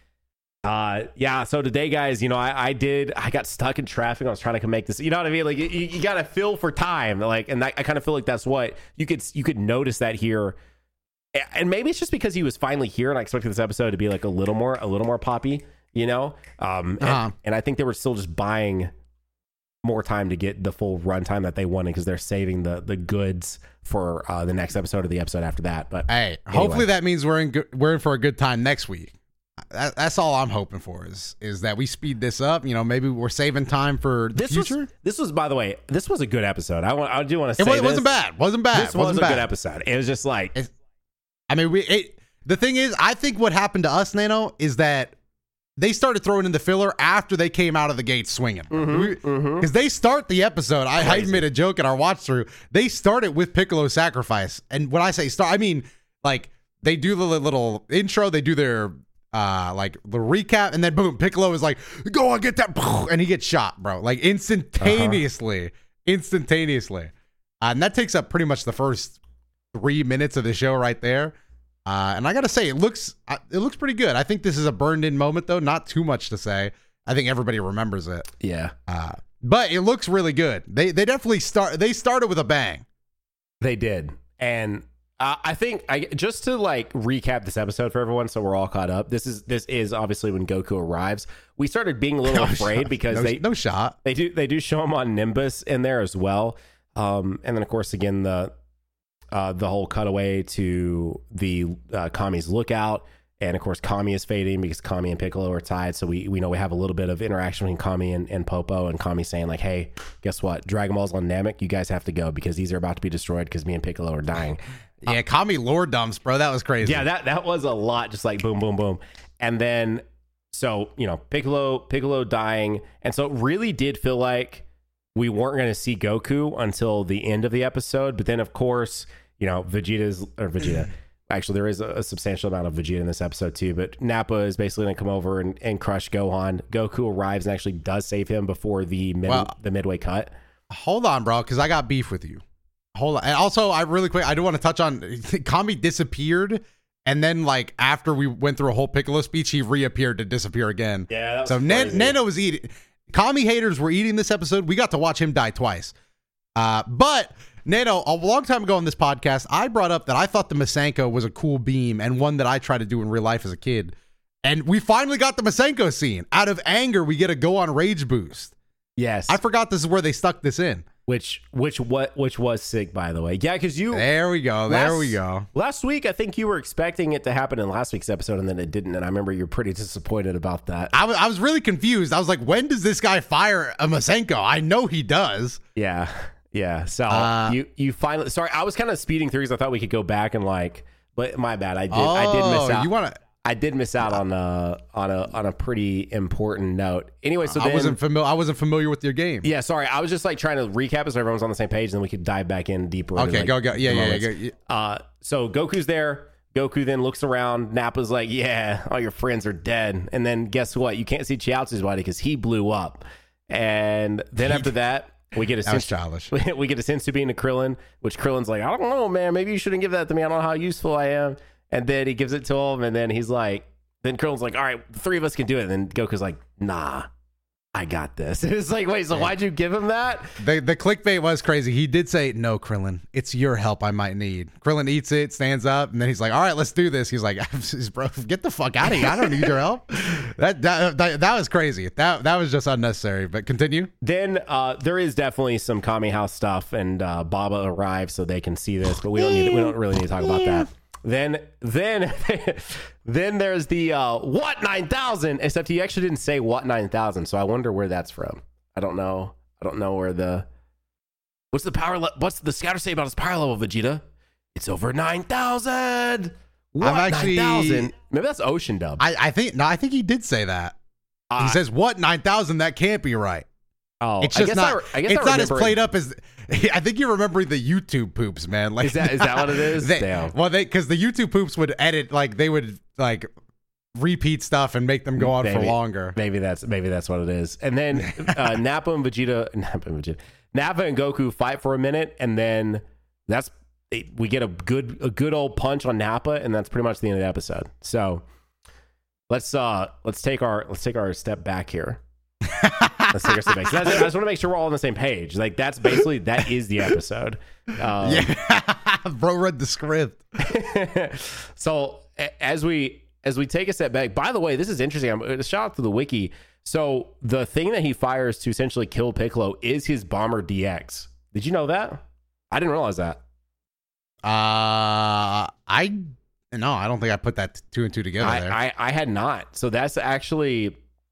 A: so today, guys, I got stuck in traffic. I was trying to make this, you know what I mean? Like you got to fill for time. Like, and I kind of feel like that's what you could notice that here. And maybe it's just because he was finally here and I expected this episode to be like a little more poppy you know? And I think they were still just buying more time to get the full runtime that they wanted because they're saving the goods for the next episode or the episode after that. But
B: hey,
A: anyway.
B: Hopefully that means we're in for a good time next week. That's all I'm hoping for is that we speed this up. You know, maybe we're saving time for the future.
A: This was, by the way, this was a good episode. I do want to say
B: it wasn't bad. Wasn't bad.
A: This was a good episode. It was just like,
B: the thing is, I think what happened to us, Nano, is that they started throwing in the filler after they came out of the gate swinging. Because they start the episode. I made a joke in our watch through. They started with Piccolo's sacrifice, and when I say start, I mean like they do the little intro. They do their like the recap, and then boom, Piccolo is like, go on, get that, and he gets shot, bro, like instantaneously. And that takes up pretty much the first 3 minutes of the show right there. And I gotta say, it looks pretty good. I think this is a burned in moment though, not too much to say. I think everybody remembers it.
A: Yeah.
B: But it looks really good. They definitely started with a bang.
A: They did. And I think just to like recap this episode for everyone, so we're all caught up. This is obviously when Goku arrives. We started being a little afraid because they do show him on Nimbus in there as well. And then of course again the whole cutaway to the Kami's lookout, and of course Kami is fading because Kami and Piccolo are tied. So we know we have a little bit of interaction between Kami and Popo, and Kami saying like, "Hey, guess what? Dragon Ball's on Namek. You guys have to go because these are about to be destroyed because me and Piccolo are dying."
B: Yeah, Kami lore dumps, bro. That was crazy.
A: Yeah, that was a lot. Just like boom, boom, boom, and then so you know Piccolo dying, and so it really did feel like we weren't going to see Goku until the end of the episode. But then, of course, you know, Vegeta. Actually, there is a substantial amount of Vegeta in this episode too. But Nappa is basically going to come over and crush Gohan. Goku arrives and actually does save him before the midway cut.
B: Hold on, bro, because I got beef with you. Hold on. And also, I do want to touch on Kami disappeared. And then, like, after we went through a whole Piccolo speech, he reappeared to disappear again.
A: Yeah, that was
B: so Nano was eating. Kami haters were eating this episode. We got to watch him die twice. But Nano, a long time ago on this podcast, I brought up that I thought the Masenko was a cool beam and one that I tried to do in real life as a kid. And we finally got the Masenko scene. Out of anger, we get a go on rage boost.
A: Yes.
B: I forgot this is where they stuck this in.
A: Which was sick, by the way. Yeah, because
B: There we go.
A: Last week, I think you were expecting it to happen in last week's episode, and then it didn't. And I remember you're pretty disappointed about that.
B: I was really confused. I was like, when does this guy fire a Masenko? I know he does.
A: Yeah. So you finally. Sorry, I was kind of speeding through because I thought we could go back and like. But my bad. I did miss out. I did miss out on a pretty important note. Anyway, so then,
B: I wasn't familiar with your game.
A: Yeah, sorry. I was just like trying to recap it so everyone's on the same page, and then we could dive back in deeper.
B: Okay,
A: into,
B: go. Yeah.
A: So Goku's there. Goku then looks around. Nappa's like, "Yeah, all your friends are dead." And then guess what? You can't see Chiaotzu's body because he blew up. And then after that, we get a sense.
B: Childish.
A: We get a sense of being a Krillin, which Krillin's like, "I don't know, man. Maybe you shouldn't give that to me. I don't know how useful I am." And then he gives it to him, and then he's like, then Krillin's like, all right, the three of us can do it. And then Goku's like, nah, I got this. It's like, wait, so why'd you give him that?
B: The clickbait was crazy. He did say, no, Krillin, it's your help I might need. Krillin eats it, stands up, and then he's like, all right, let's do this. He's like, bro, get the fuck out of here. I don't need your help. That was crazy. That was just unnecessary, but continue.
A: Then there is definitely some Kami House stuff, and Baba arrives so they can see this, but we don't really need to talk about that. Then there's the what 9,000, except he actually didn't say what 9,000, so I wonder where that's from. I don't know where what's the scouter say about his power level, Vegeta? It's over 9,000. What 9,000? Maybe that's Ocean Dub.
B: I think he did say that. He says what 9,000? That can't be right.
A: Oh,
B: it's just it's not as played up as. I think you're remembering the YouTube poops, man. Like,
A: is that what it is?
B: Damn. Well, because the YouTube poops would edit, like they would like repeat stuff and make them go on for longer.
A: Maybe that's what it is. And then Nappa and Goku fight for a minute, and then we get a good old punch on Nappa, and that's pretty much the end of the episode. So let's take our step back here. Let's take our step back. I just want to make sure we're all on the same page. Like that is the episode.
B: Yeah, bro read the script.
A: So as we as we take a step back, by the way, this is interesting. Shout out to the wiki. So the thing that he fires to essentially kill Piccolo is his Bomber DX. Did you know that? I didn't realize that.
B: No, I don't think I put that two and two together there.
A: I had not. So that's actually.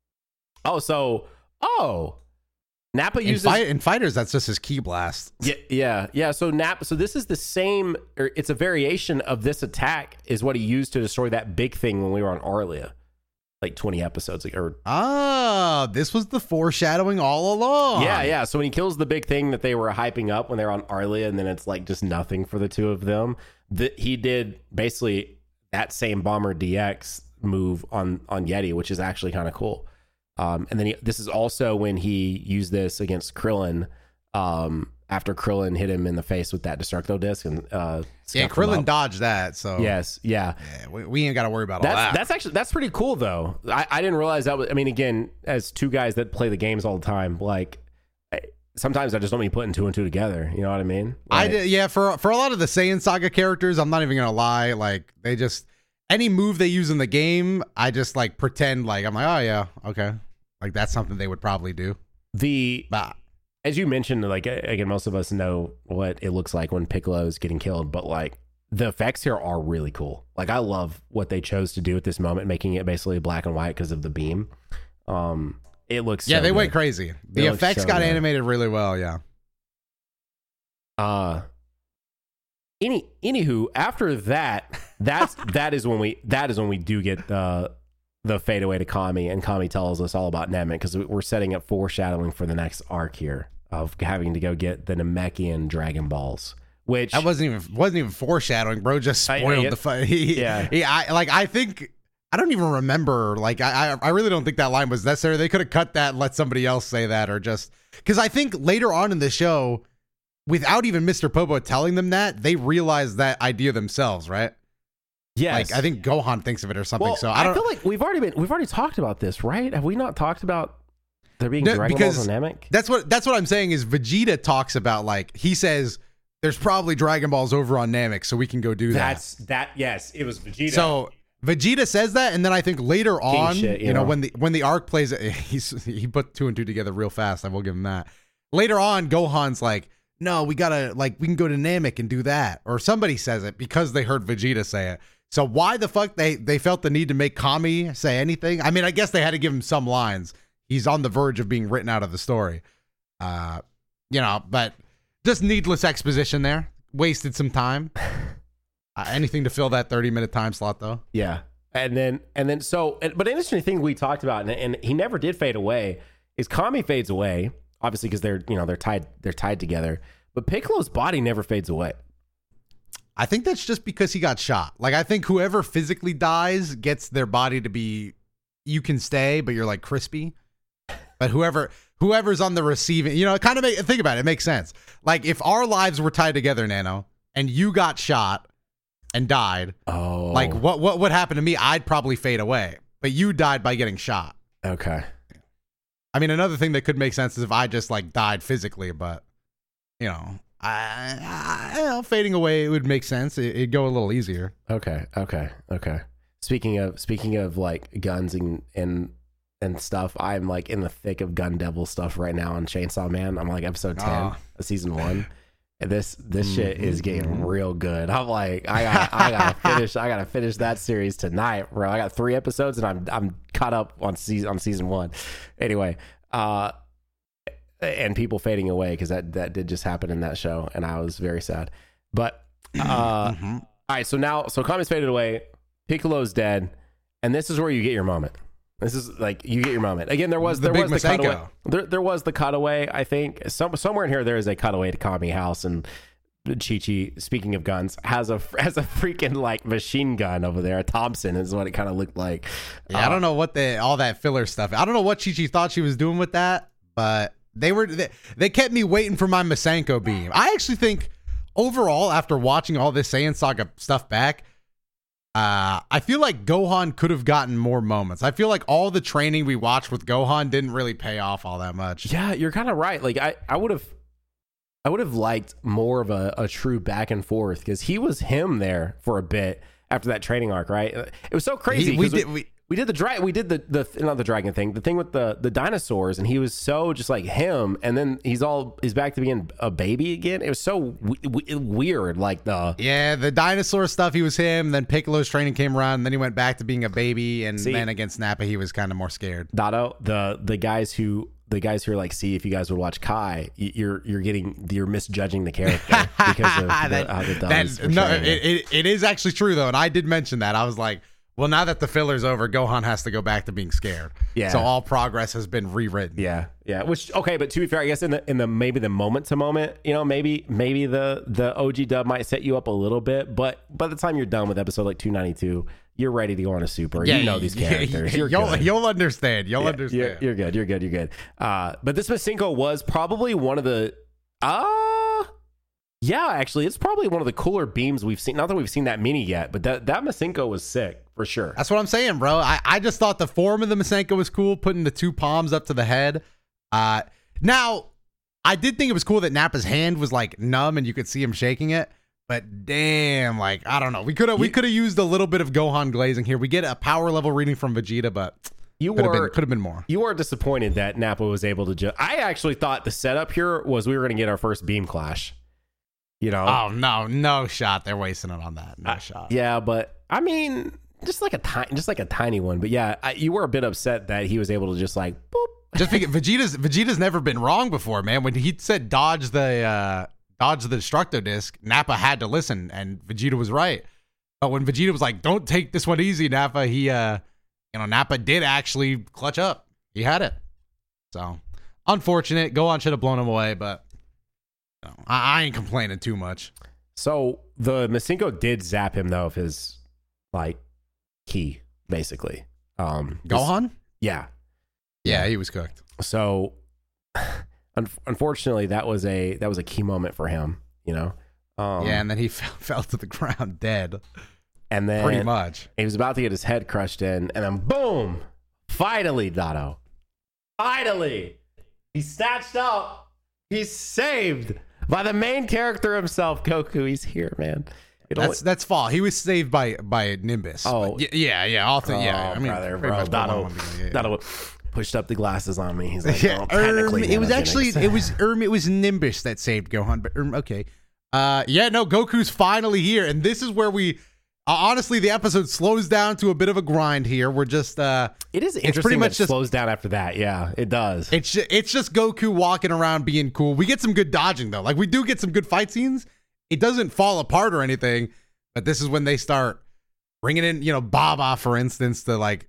A: Nappa uses
B: in fighters. That's just his Ki Blast.
A: Yeah. So this is the same, or it's a variation of this attack. Is what he used to destroy that big thing when we were on Arlia, like 20 episodes ago.
B: This was the foreshadowing all along.
A: Yeah. So when he kills the big thing that they were hyping up when they were on Arlia, and then it's like just nothing for the two of them. He did basically that same Bomber DX move on Yeti, which is actually kind of cool. And then this is also when he used this against Krillin, after Krillin hit him in the face with that Destructo disc, and
B: Krillin dodged that. So
A: yes, yeah,
B: we ain't got to worry about all that.
A: That's pretty cool though. I didn't realize that was. I mean, again, as two guys that play the games all the time, like sometimes I just don't be putting two and two together. You know what I mean? Like,
B: I did, yeah. For a lot of the Saiyan Saga characters, I'm not even gonna lie. Like they just any move they use in the game, I just like pretend like I'm like, oh yeah, okay. Like that's something they would probably do.
A: As you mentioned, like again, most of us know what it looks like when Piccolo is getting killed, but like the effects here are really cool. Like I love what they chose to do at this moment, making it basically black and white because of the beam. It looks
B: they went crazy. The effects got animated really well. Yeah.
A: Anywho, after that is when we do get the fadeaway to Kami, and Kami tells us all about Namek, because we're setting up foreshadowing for the next arc here of having to go get the Namekian Dragon Balls, which
B: that wasn't even foreshadowing, bro. Just spoiled the fight. I don't even remember. Like I really don't think that line was necessary. They could have cut that and let somebody else say that, or just because I think later on in the show, without even Mr. Popo telling them that, they realized that idea themselves, right?
A: Yes.
B: Like I think Gohan thinks of it or something.
A: Well,
B: so
A: I feel like we've already talked about this, right? Have we not talked about there being Dragon Balls on Namek?
B: That's what I'm saying is Vegeta talks about, like he says there's probably Dragon Balls over on Namek, so we can go do that.
A: Yes, it was Vegeta.
B: So Vegeta says that, and then I think later on,
A: you
B: know, when the arc plays, he put two and two together real fast. I will give him that. Later on, Gohan's like, no, we gotta we can go to Namek and do that, or somebody says it because they heard Vegeta say it. So why the fuck they felt the need to make Kami say anything? I mean, I guess they had to give him some lines. He's on the verge of being written out of the story. But just needless exposition there. Wasted some time. Anything to fill that 30-minute time slot, though.
A: Yeah. But an interesting thing we talked about, and he never did fade away, is Kami fades away, obviously because they're tied together, but Piccolo's body never fades away.
B: I think that's just because he got shot. Like, I think whoever physically dies gets their body to be, you can stay, but you're like crispy. But whoever's on the receiving, kind of think about it. It makes sense. Like if our lives were tied together, Nano, and you got shot and died, like what would happen to me? I'd probably fade away, but you died by getting shot.
A: Okay.
B: I mean, another thing that could make sense is if I just like died physically, but fading away, it would make sense. It'd go a little easier.
A: Okay. Speaking of like guns and stuff, I'm like in the thick of Gun Devil stuff right now on Chainsaw Man. I'm like episode 10 of season 1. And this shit is getting real good. I'm like, I gotta finish that series tonight, bro. I got 3 episodes and I'm caught up on season 1. Anyway, and people fading away because that did just happen in that show, and I was very sad. But all right, so Kami's faded away, Piccolo's dead, and this is where you get your moment. This is like you get your moment. Again, there was the cutaway. There was the cutaway. I think somewhere in here there is a cutaway to Kami house, and Chi-Chi, speaking of guns, has a freaking like machine gun over there. A Thompson is what it kind of looked like.
B: Yeah, I don't know what all that filler stuff. I don't know what Chi-Chi thought she was doing with that, but they kept me waiting for my Masenko beam. I actually think overall, after watching all this Saiyan Saga stuff back, I feel like Gohan could have gotten more moments. I feel like all the training we watched with Gohan didn't really pay off all that much.
A: Yeah, you're kind of right. Like I would have liked more of a true back and forth, because he was him there for a bit, after that training arc, right? It was so crazy. We did the not the dragon thing, the thing with the dinosaurs, and he was so just like him, and then he's back to being a baby again. It was so weird, like
B: the dinosaur stuff. He was him. Then Piccolo's training came around, and then he went back to being a baby, and then against Nappa, he was kind of more scared.
A: Dotto, the guys who are like, see, if you guys would watch Kai, you're misjudging the character because of how
B: it is actually true though, and I did mention that. I was like, well, now that the filler's over, Gohan has to go back to being scared.
A: Yeah.
B: So all progress has been rewritten.
A: Yeah. Yeah. Which, okay, but to be fair, I guess in the maybe the moment to moment, maybe the OG dub might set you up a little bit, but by the time you're done with episode like 292, you're ready to go on a super.
B: Yeah,
A: you know these characters.
B: You'll understand. You'll understand.
A: You're good. But this Masenko was probably one of the yeah, actually, it's probably one of the cooler beams we've seen. Not that we've seen that many yet, but that Masenko was sick for sure.
B: That's what I'm saying, bro. I just thought the form of the Masenko was cool, putting the two palms up to the head. Now, I did think it was cool that Nappa's hand was like numb and you could see him shaking it. But damn, like, I don't know. We could have used a little bit of Gohan glazing here. We get a power level reading from Vegeta, but could have been more.
A: You were disappointed that Nappa was able to I actually thought the setup here was we were going to get our first beam clash.
B: Oh, no shot. They're wasting it on that. No shot.
A: Yeah, but I mean, just like a tiny one. But yeah, you were a bit upset that he was able to just like boop.
B: Just because Vegeta's never been wrong before, man. When he said dodge the Destructo Disc, Nappa had to listen, and Vegeta was right. But when Vegeta was like, "Don't take this one easy, Nappa," Nappa did actually clutch up. He had it. So unfortunate. Gohan should have blown him away, but I ain't complaining too much.
A: So the Masenko did zap him though of his like key, basically.
B: Gohan?
A: Yeah,
B: he was cooked.
A: So unfortunately, that was a key moment for him.
B: And then he fell to the ground dead.
A: And then
B: pretty much
A: he was about to get his head crushed in, and then boom! Finally, Dotto. Finally, he's snatched up. He's saved by the main character himself, Goku. He's here, man.
B: That's fall. He was saved by Nimbus.
A: Oh,
B: yeah.
A: I mean, Dotto pushed up the glasses on me. He's like, technically,
B: it was Nimbus that saved Gohan. But okay, Goku's finally here, and this is where we. Honestly, the episode slows down to a bit of a grind here. We're just
A: it is interesting. Pretty much just slows down after that. Yeah, it does.
B: It's just Goku walking around being cool. We get some good dodging though. Like we do get some good fight scenes. It doesn't fall apart or anything. But this is when they start bringing in, Baba, for instance, to like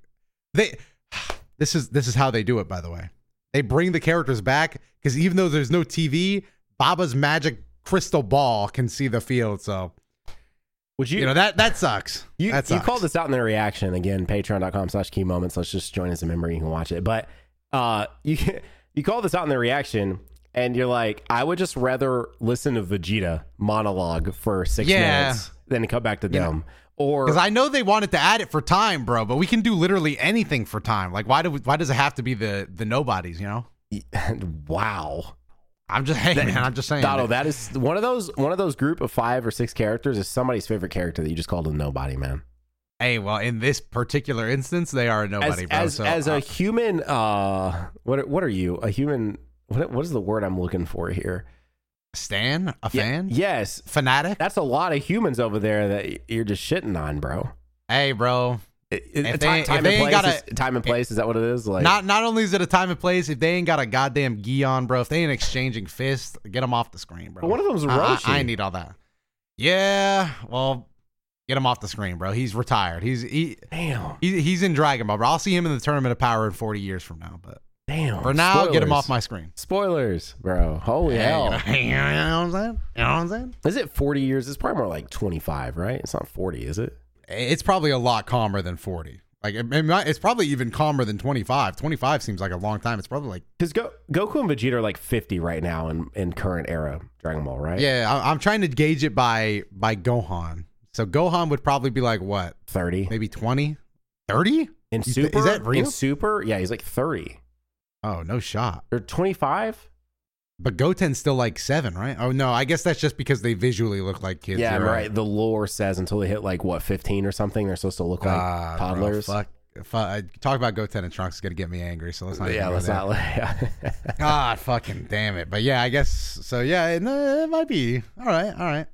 B: This is how they do it. By the way, they bring the characters back because even though there's no TV, Baba's magic crystal ball can see the field. So.
A: Would you
B: that sucks.
A: You called this out in the reaction again, patreon.com/key moments. Let's just join as a member. You can watch it. But you called this out in the reaction and you're like, I would just rather listen to Vegeta monologue for 6 minutes than to come back to them. Or
B: because I know they wanted to add it for time, bro, but we can do literally anything for time. Like why does it have to be the nobodies,
A: Wow.
B: I'm just saying.
A: Dotto, that is one of those group of 5 or 6 characters is somebody's favorite character that you just called a nobody, man.
B: Hey, well, in this particular instance, they are a nobody, bro.
A: As a human, what are you? A human? What is the word I'm looking for here?
B: Stan? A fan?
A: Yes.
B: Fanatic?
A: That's a lot of humans over there that you're just shitting on, bro.
B: Hey, bro.
A: Time and place, is that what it is? Like,
B: not only is it a time and place, if they ain't got a goddamn Gion, bro, if they ain't exchanging fists, get them off the screen, bro.
A: But one of them's Roshi.
B: I need all that. Yeah, well, get him off the screen, bro. He's retired. He's in Dragon Ball, bro. I'll see him in the Tournament of Power in 40 years from now, but
A: damn.
B: For now, spoilers. Get him off my screen.
A: Spoilers, bro. Holy hell.
B: You know what I'm saying?
A: Is it 40 years? It's probably more like 25, right? It's not 40, is it?
B: It's probably a lot calmer than 40. Like it's probably even calmer than 25. 25 seems like a long time. It's probably like
A: because Goku and Vegeta are like 50 right now in current era Dragon Ball, right?
B: Yeah, I'm trying to gauge it by Gohan. So Gohan would probably be like what?
A: 30,
B: maybe 20, 30
A: in Super.
B: Is that real?
A: In Super, yeah, he's like 30.
B: Oh, no shot.
A: Or 25.
B: But Goten's still like 7, right? Oh no, I guess that's just because they visually look like kids.
A: Yeah,
B: You're
A: right. The lore says until they hit like what 15 or something, they're supposed to look like toddlers.
B: Bro, talk about Goten and Trunks is gonna get me angry. So let's not.
A: Yeah, let's not.
B: Yeah. Fucking damn it! But yeah, I guess so. Yeah, it might be all right.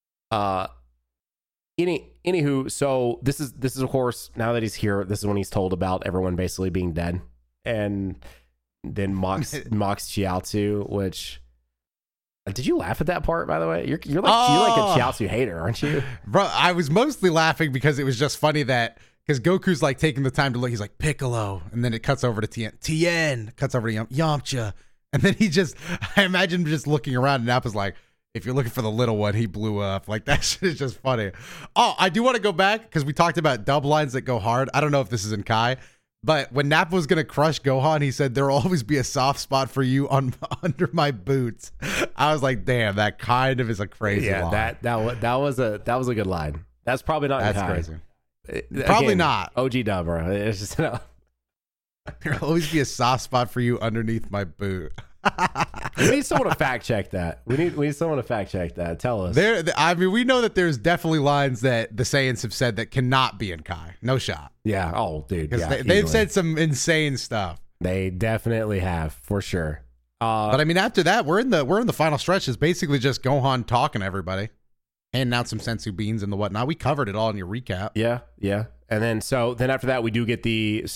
A: Anywho, so this is of course, now that he's here, this is when he's told about everyone basically being dead, and then mocks Chiaotzu, which. Did you laugh at that part, by the way? You're like a Chiaotzu hater, aren't you?
B: Bro, I was mostly laughing because it was just funny that because Goku's like taking the time to look, he's like Piccolo, and then it cuts over to Tien, cuts over to Yamcha, and then I imagine him just looking around, and Nappa's like, if you're looking for the little one, he blew up. Like, that shit is just funny. Oh, I do want to go back because we talked about dub lines that go hard. I don't know if this is in Kai, but when Nappa was going to crush Gohan, he said, there'll always be a soft spot for you under my boots. I was like, damn, that kind of is a crazy line.
A: That was a good line. That's probably not in Kai.
B: Crazy. Probably not.
A: OG dub, bro. It's just,
B: there'll always be a soft spot for you underneath my boot.
A: We need someone to fact check that. We need someone to fact check that. Tell us.
B: We know that there's definitely lines that the Saiyans have said that cannot be in Kai. No shot.
A: Yeah. Oh, dude. Yeah,
B: they've said some insane stuff.
A: They definitely have, for sure.
B: But I mean, after that, we're in the final stretch. It's basically just Gohan talking to everybody, handing out some sensu beans and the whatnot. We covered it all in your recap.
A: Yeah. And then after that, we do get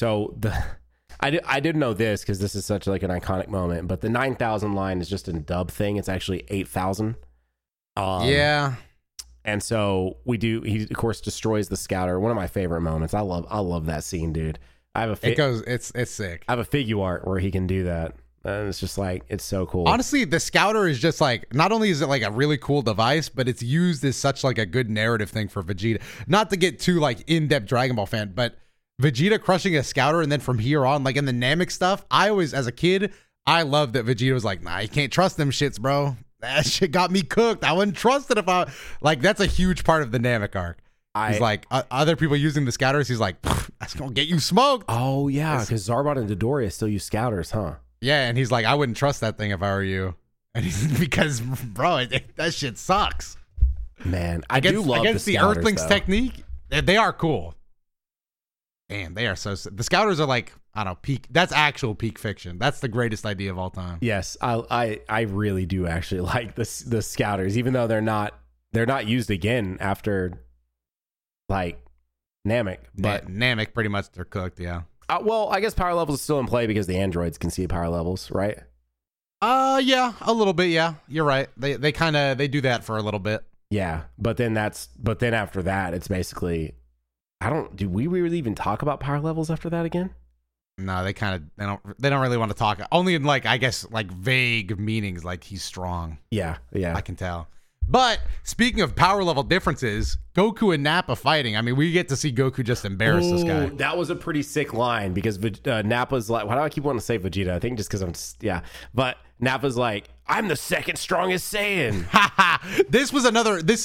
A: I didn't know this because this is such like an iconic moment, but the 9,000 line is just a dub thing. It's actually 8,000.
B: Yeah.
A: And so he of course destroys the scouter. One of my favorite moments. I love that scene, dude.
B: It's sick.
A: I have a figure art where he can do that. And it's just like, it's so cool.
B: Honestly, the scouter is just like, not only is it like a really cool device, but it's used as such like a good narrative thing for Vegeta. Not to get too like in-depth Dragon Ball fan, but Vegeta crushing a scouter, and then from here on, like in the Namek stuff, I always, as a kid, I loved that Vegeta was like, nah, you can't trust them shits, bro. That shit got me cooked. I wouldn't trust it that's a huge part of the Namek arc. He's like, other people using the scouters, he's like, that's going to get you smoked.
A: Oh, yeah, because Zarbon and Dodoria still use scouters, huh?
B: Yeah, and he's like, I wouldn't trust that thing if I were you. And he's because, bro, that shit sucks.
A: Man, I do love the
B: Earthlings technique. They are cool. Damn, they are so. The scouters are like, I don't know, peak. That's actual peak fiction. That's the greatest idea of all time.
A: Yes, I really do actually like the scouters, even though they're not used again after like Namek. But
B: Namek, pretty much they're cooked. Yeah.
A: Well, I guess power levels is still in play because the androids can see power levels, right?
B: Yeah, a little bit. Yeah, you're right. They do that for a little bit.
A: Yeah, but then after that, it's basically. Do we really even talk about power levels after that again?
B: No, they don't really want to talk. Only in like, I guess, like vague meanings, like he's strong.
A: Yeah.
B: I can tell. But speaking of power level differences, Goku and Nappa fighting. I mean, we get to see Goku just embarrass this guy.
A: That was a pretty sick line because Nappa's like, why do I keep wanting to say Vegeta? I think just because but Nappa's like, I'm the second strongest Saiyan.
B: This was another, this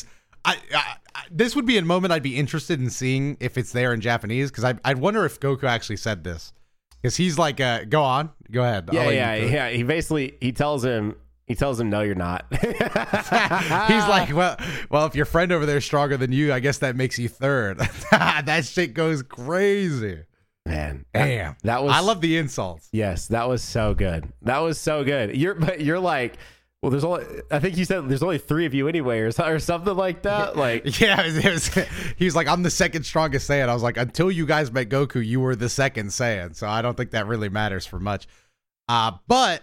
B: would be a moment I'd be interested in seeing if it's there in Japanese, because I'd wonder if Goku actually said this, because he's like, go ahead.
A: Yeah. He tells him, no, you're not.
B: He's like, well, if your friend over there is stronger than you, I guess that makes you third. That shit goes crazy.
A: Man,
B: damn,
A: that was.
B: I love the insults.
A: Yes, that was so good. You're like. Well, I think you said there's only 3 of you anyway, or something like that. Like,
B: yeah, he's like, I'm the second strongest Saiyan. I was like, until you guys met Goku, you were the second Saiyan. So I don't think that really matters for much. But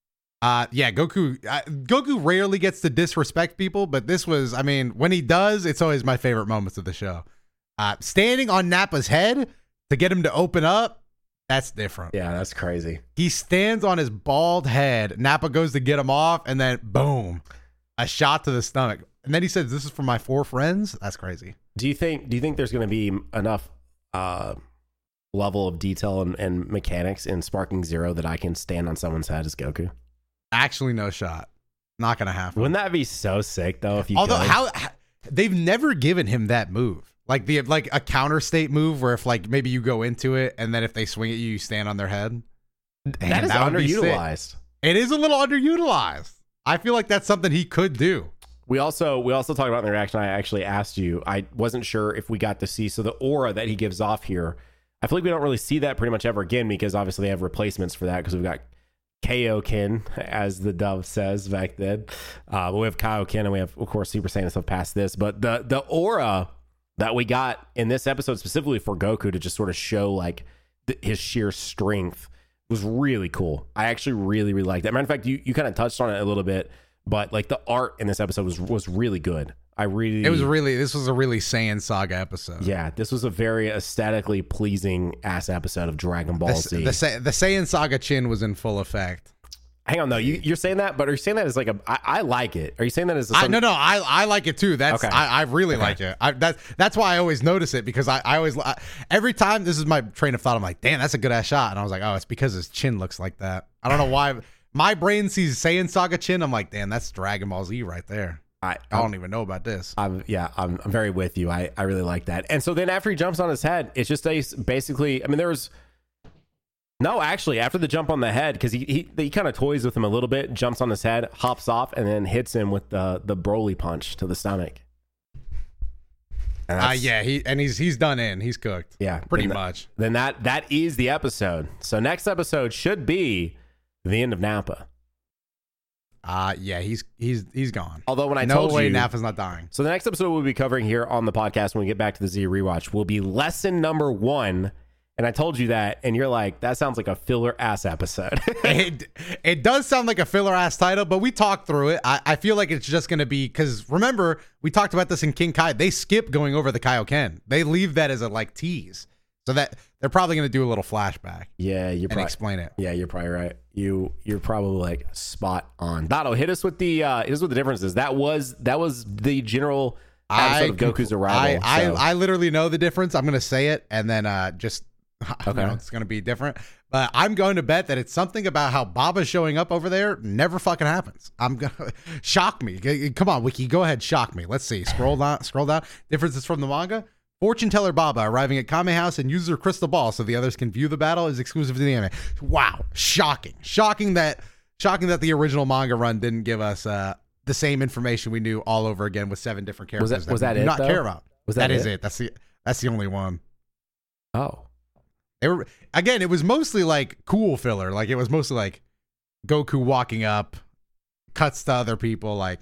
B: Goku rarely gets to disrespect people, but this was, I mean, when he does, it's always my favorite moments of the show. Standing on Nappa's head to get him to open up. That's different.
A: Yeah, that's crazy.
B: He stands on his bald head. Nappa goes to get him off, and then boom, a shot to the stomach. And then he says, "This is for my 4 friends." That's crazy.
A: Do you think there's going to be enough level of detail and mechanics in Sparking Zero that I can stand on someone's head as Goku?
B: Actually, no shot. Not going to happen.
A: Wouldn't that be so sick though? If you
B: how they've never given him that move. Like a counter state move where if like maybe you go into it and then if they swing at you, you stand on their head.
A: That is underutilized.
B: It is a little underutilized. I feel like that's something he could do.
A: We also talked about in the reaction. I actually asked you. I wasn't sure if we got to see. So the aura that he gives off here, I feel like we don't really see that pretty much ever again, because obviously they have replacements for that, because we've got Kaioken, as the dove says back then. But we have Kaioken, and we have, of course, Super Saiyan stuff past this. But the aura that we got in this episode specifically for Goku to just sort of show like his sheer strength was really cool. I actually really, really liked that. Matter of fact, you kind of touched on it a little bit, but like the art in this episode was really good. This was a really Saiyan Saga episode.
B: Yeah,
A: this was a very aesthetically pleasing ass episode of Dragon Ball Z.
B: The Saiyan Saga chin was in full effect.
A: Hang on, though. You're saying that, but are you saying that as like I like it? Are you saying that as
B: no, I like it too. That's okay. I really like it. That's why I always notice it, because I always every time, this is my train of thought, I'm like, damn, that's a good ass shot, and I was like, oh, it's because his chin looks like that. I don't know why. My brain sees Saiyan Saga chin. I'm like, damn, that's Dragon Ball Z right there. I don't even know about this.
A: I'm very with you. I really like that. And so then after he jumps on his head, it's just basically, I mean, after the jump on the head, because he kind of toys with him a little bit, jumps on his head, hops off, and then hits him with the Broly punch to the stomach.
B: He's done in. He's cooked.
A: Yeah,
B: pretty much.
A: Then that is the episode. So next episode should be the end of Nappa.
B: He's gone.
A: Although when I
B: told you,
A: no way
B: Nappa's not dying.
A: So the next episode we'll be covering here on the podcast when we get back to the Z rewatch will be lesson number 1. And I told you that, and you're like, that sounds like a filler ass episode.
B: It does sound like a filler ass title, but we talked through it. I feel like it's just going to be, because remember, we talked about this in King Kai. They skip going over the Kaioken. They leave that as a like tease. So that they're probably going to do a little flashback.
A: Yeah,
B: explain it.
A: Yeah, you're probably right. You're probably like spot on. Dotto, hit us with the differences. That was the general episode of Goku's arrival.
B: I literally know the difference. I'm going to say it, and then just okay. It's going to be different. But I'm going to bet that it's something about how Baba showing up over there never fucking happens. I'm going to shock me. Come on, Wiki, go ahead, shock me. Let's see. Scroll down. Differences from the manga. Fortune teller Baba arriving at Kame House and uses her crystal ball so the others can view the battle is exclusive to the anime. Wow, shocking that the original manga run didn't give us the same information we knew all over again with 7 different characters.
A: Was that
B: we
A: it?
B: Do not
A: though?
B: Care about.
A: That
B: is it? That's the only one.
A: Oh,
B: it was mostly like cool filler. Like it was mostly like Goku walking up, cuts to other people. Like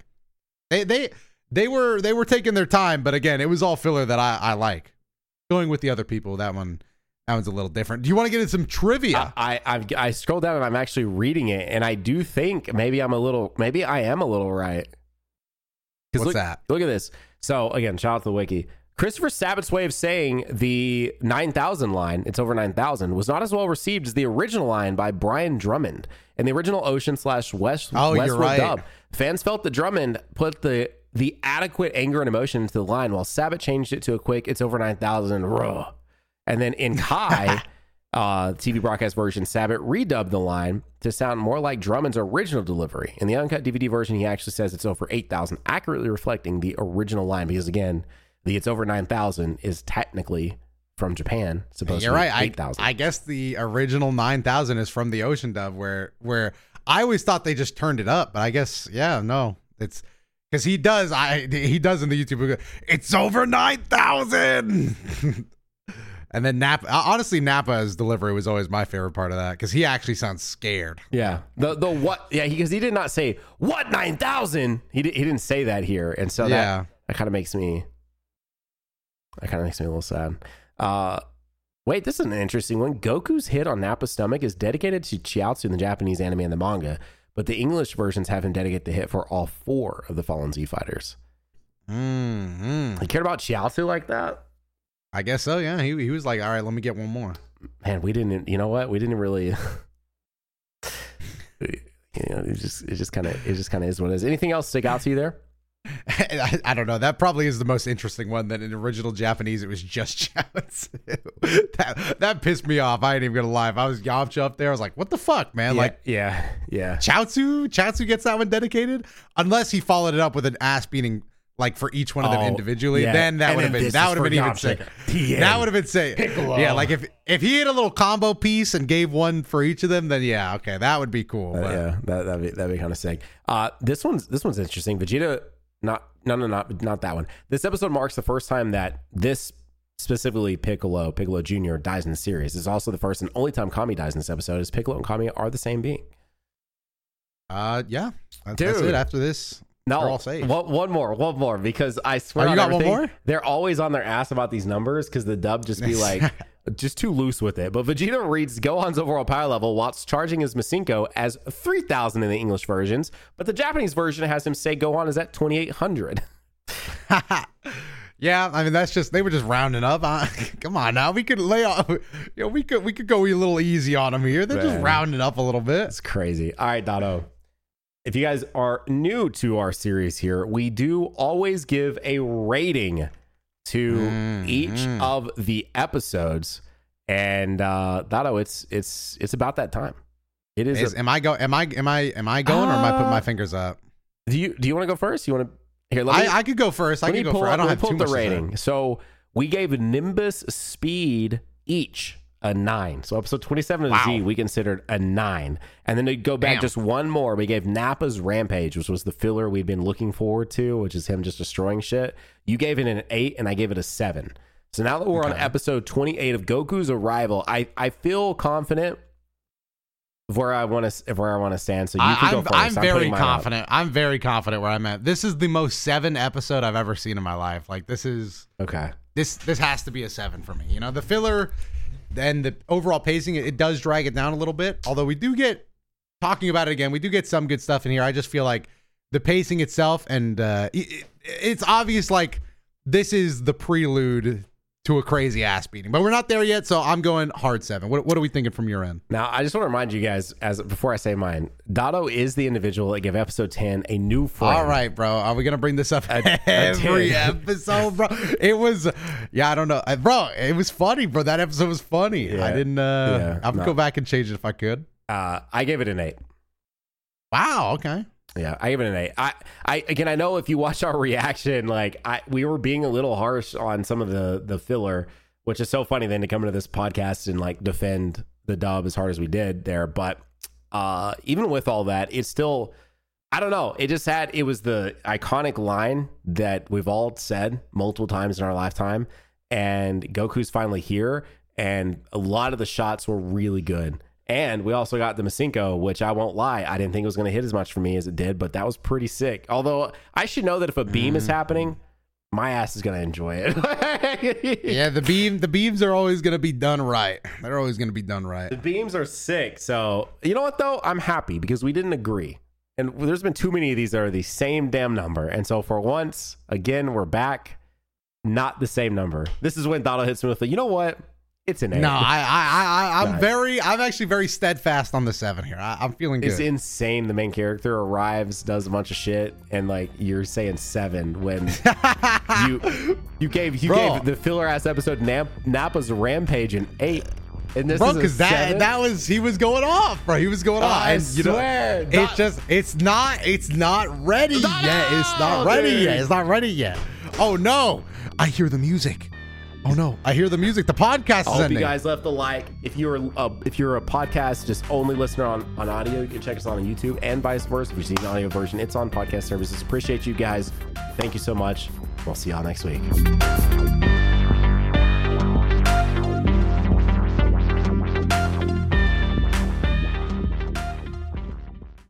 B: They were taking their time, but again, it was all filler that I like. Going with the other people, that one's a little different. Do you want to get into some trivia?
A: I scrolled down and I'm actually reading it, and I do think maybe I am a little right.
B: What's that?
A: Look at this. So again, shout out to the wiki. Christopher Sabat's way of saying the 9,000 line, it's over 9,000, was not as well received as the original line by Brian Drummond and the original Ocean/Westwood
B: right.
A: dub. Fans felt that Drummond put the adequate anger and emotion into the line, while Sabat changed it to a quick, it's over 9,000, raw. And then in Kai, TV broadcast version, Sabat redubbed the line to sound more like Drummond's original delivery. In the uncut DVD version, he actually says it's over 8,000, accurately reflecting the original line, because again, the it's over 9,000 is technically from Japan, supposed to be 8,000.
B: I guess the original 9,000 is from the Ocean dub, where I always thought they just turned it up, but I guess, it's... Because he does in the YouTube, it's over 9,000. And then Nappa's delivery was always my favorite part of that, because he actually sounds scared.
A: Yeah, the what? Yeah, because he did not say what 9,000. He didn't say that here, and so that kind of makes me a little sad. Wait, this is an interesting one. Goku's hit on Nappa's stomach is dedicated to Chiaotzu in the Japanese anime and the manga, but the English versions have him dedicate the hit for all 4 of the fallen Z fighters.
B: Mm-hmm.
A: He cared about Chiaotzu like that?
B: I guess so, yeah. He was like, all right, let me get one more.
A: Man, we didn't, you know what? We didn't really, it just kind of is what it is. Anything else stick out to you there?
B: I don't know. That probably is the most interesting one. That in original Japanese, it was just Chiaotzu. That pissed me off. I ain't even gonna lie. If I was Yamcha up there, I was like, what the fuck, man?
A: Yeah.
B: Chiaotzu gets that one dedicated? Unless he followed it up with an ass beating like for each one of them individually,
A: yeah.
B: then that
A: And
B: would have
A: then
B: been
A: this
B: that
A: is
B: would have been
A: for
B: even
A: Yamcha.
B: sick.
A: TM.
B: That would have been sick.
A: Piccolo.
B: Yeah, like if he had a little combo piece and gave one for each of them, then yeah, okay, that would be cool. But
A: Yeah, that'd be kind of sick. This one's interesting. Vegeta, not that one. This episode marks the first time that this specifically Piccolo Jr. dies in the series. It's also the first and only time Kami dies in this episode. As Piccolo and Kami are the same being.
B: Yeah, that's
A: Dude.
B: it. After this,
A: No,
B: we're all safe.
A: one more, because I swear
B: you
A: on
B: got one
A: everything,
B: more?
A: they're always on their ass about these numbers because the dub just be like, just too loose with it. But Vegeta reads Gohan's overall power level whilst charging his Masenko as 3,000 in the English versions, but the Japanese version has him say Gohan is at 2,800.
B: Yeah, I mean that's just they were just rounding up. Come on now, we could lay off. We could go a little easy on them here. They're just
A: Man.
B: rounding up a little bit.
A: It's crazy. All right, Dotto. If you guys are new to our series here, we do always give a rating to each of the episodes. And Dotto, it's about that time. It is.
B: Am I going, or am I putting my fingers up?
A: Do you want to go first? You want to? Here,
B: I could go first. I could go first. I don't have too much
A: the rating. So we gave Nimbus Speed each a 9. So episode 27 of Z, we considered a 9. And then to go back just one more, we gave Nappa's Rampage, which was the filler we'd been looking forward to, which is him just destroying shit. You gave it an 8, and I gave it a 7. So now that we're on episode 28 of Goku's Arrival, I feel confident of where I want to stand. So you can go first.
B: I'm very confident. I'm very confident where I'm at. This is the most 7 episode I've ever seen in my life. Like this is
A: okay.
B: This has to be a 7 for me. You know, the filler and the overall pacing, it does drag it down a little bit. Although we do get, talking about it again, we do get some good stuff in here. I just feel like the pacing itself and it's obvious like this is the prelude to a crazy ass beating, but we're not there yet. So I'm going hard 7. What are we thinking from your end?
A: Now, I just want to remind you guys, before I say mine, Dotto is the individual that gave episode 10 a new friend.
B: All right, bro. Are we going to bring this up every episode, bro? It was, I don't know. Bro, it was funny, bro. That episode was funny.
A: Yeah.
B: I didn't, I would go back and change it if I could.
A: I gave it an 8.
B: Wow, okay.
A: Yeah, I gave it an 8. I know if you watch our reaction, like we were being a little harsh on some of the filler, which is so funny then to come into this podcast and like defend the dub as hard as we did there. But even with all that, it's still, I don't know. It was the iconic line that we've all said multiple times in our lifetime, and Goku's finally here, and a lot of the shots were really good. And we also got the Masenko, which I won't lie, I didn't think it was going to hit as much for me as it did, but that was pretty sick. Although I should know that if a beam is happening, my ass is going to enjoy it.
B: Yeah, the beams are always going to be done right. They're always going to be done right.
A: The beams are sick. So, you know what, though? I'm happy because we didn't agree. And there's been too many of these that are the same damn number. And so for once, again, we're back. Not the same number. This is when Donald hits me with the, you know what? It's an 8.
B: No, I'm actually very steadfast on the 7 here. I'm feeling good.
A: It's insane. The main character arrives, does a bunch of shit, and like you're saying 7 when you gave the filler ass episode Nappa's Rampage an 8. And this
B: bro,
A: because
B: that was he was going off, bro. He was going off.
A: I
B: and,
A: swear,
B: it's not ready yet. It's not ready yet. It's not ready yet. Oh no! I hear the music. Oh no! I hear the music. The podcast is
A: I hope
B: ending.
A: you guys left a like. If you're a podcast just only listener on audio, you can check us on YouTube and vice versa. If you see an audio version, it's on podcast services. Appreciate you guys. Thank you so much. We'll see y'all next week.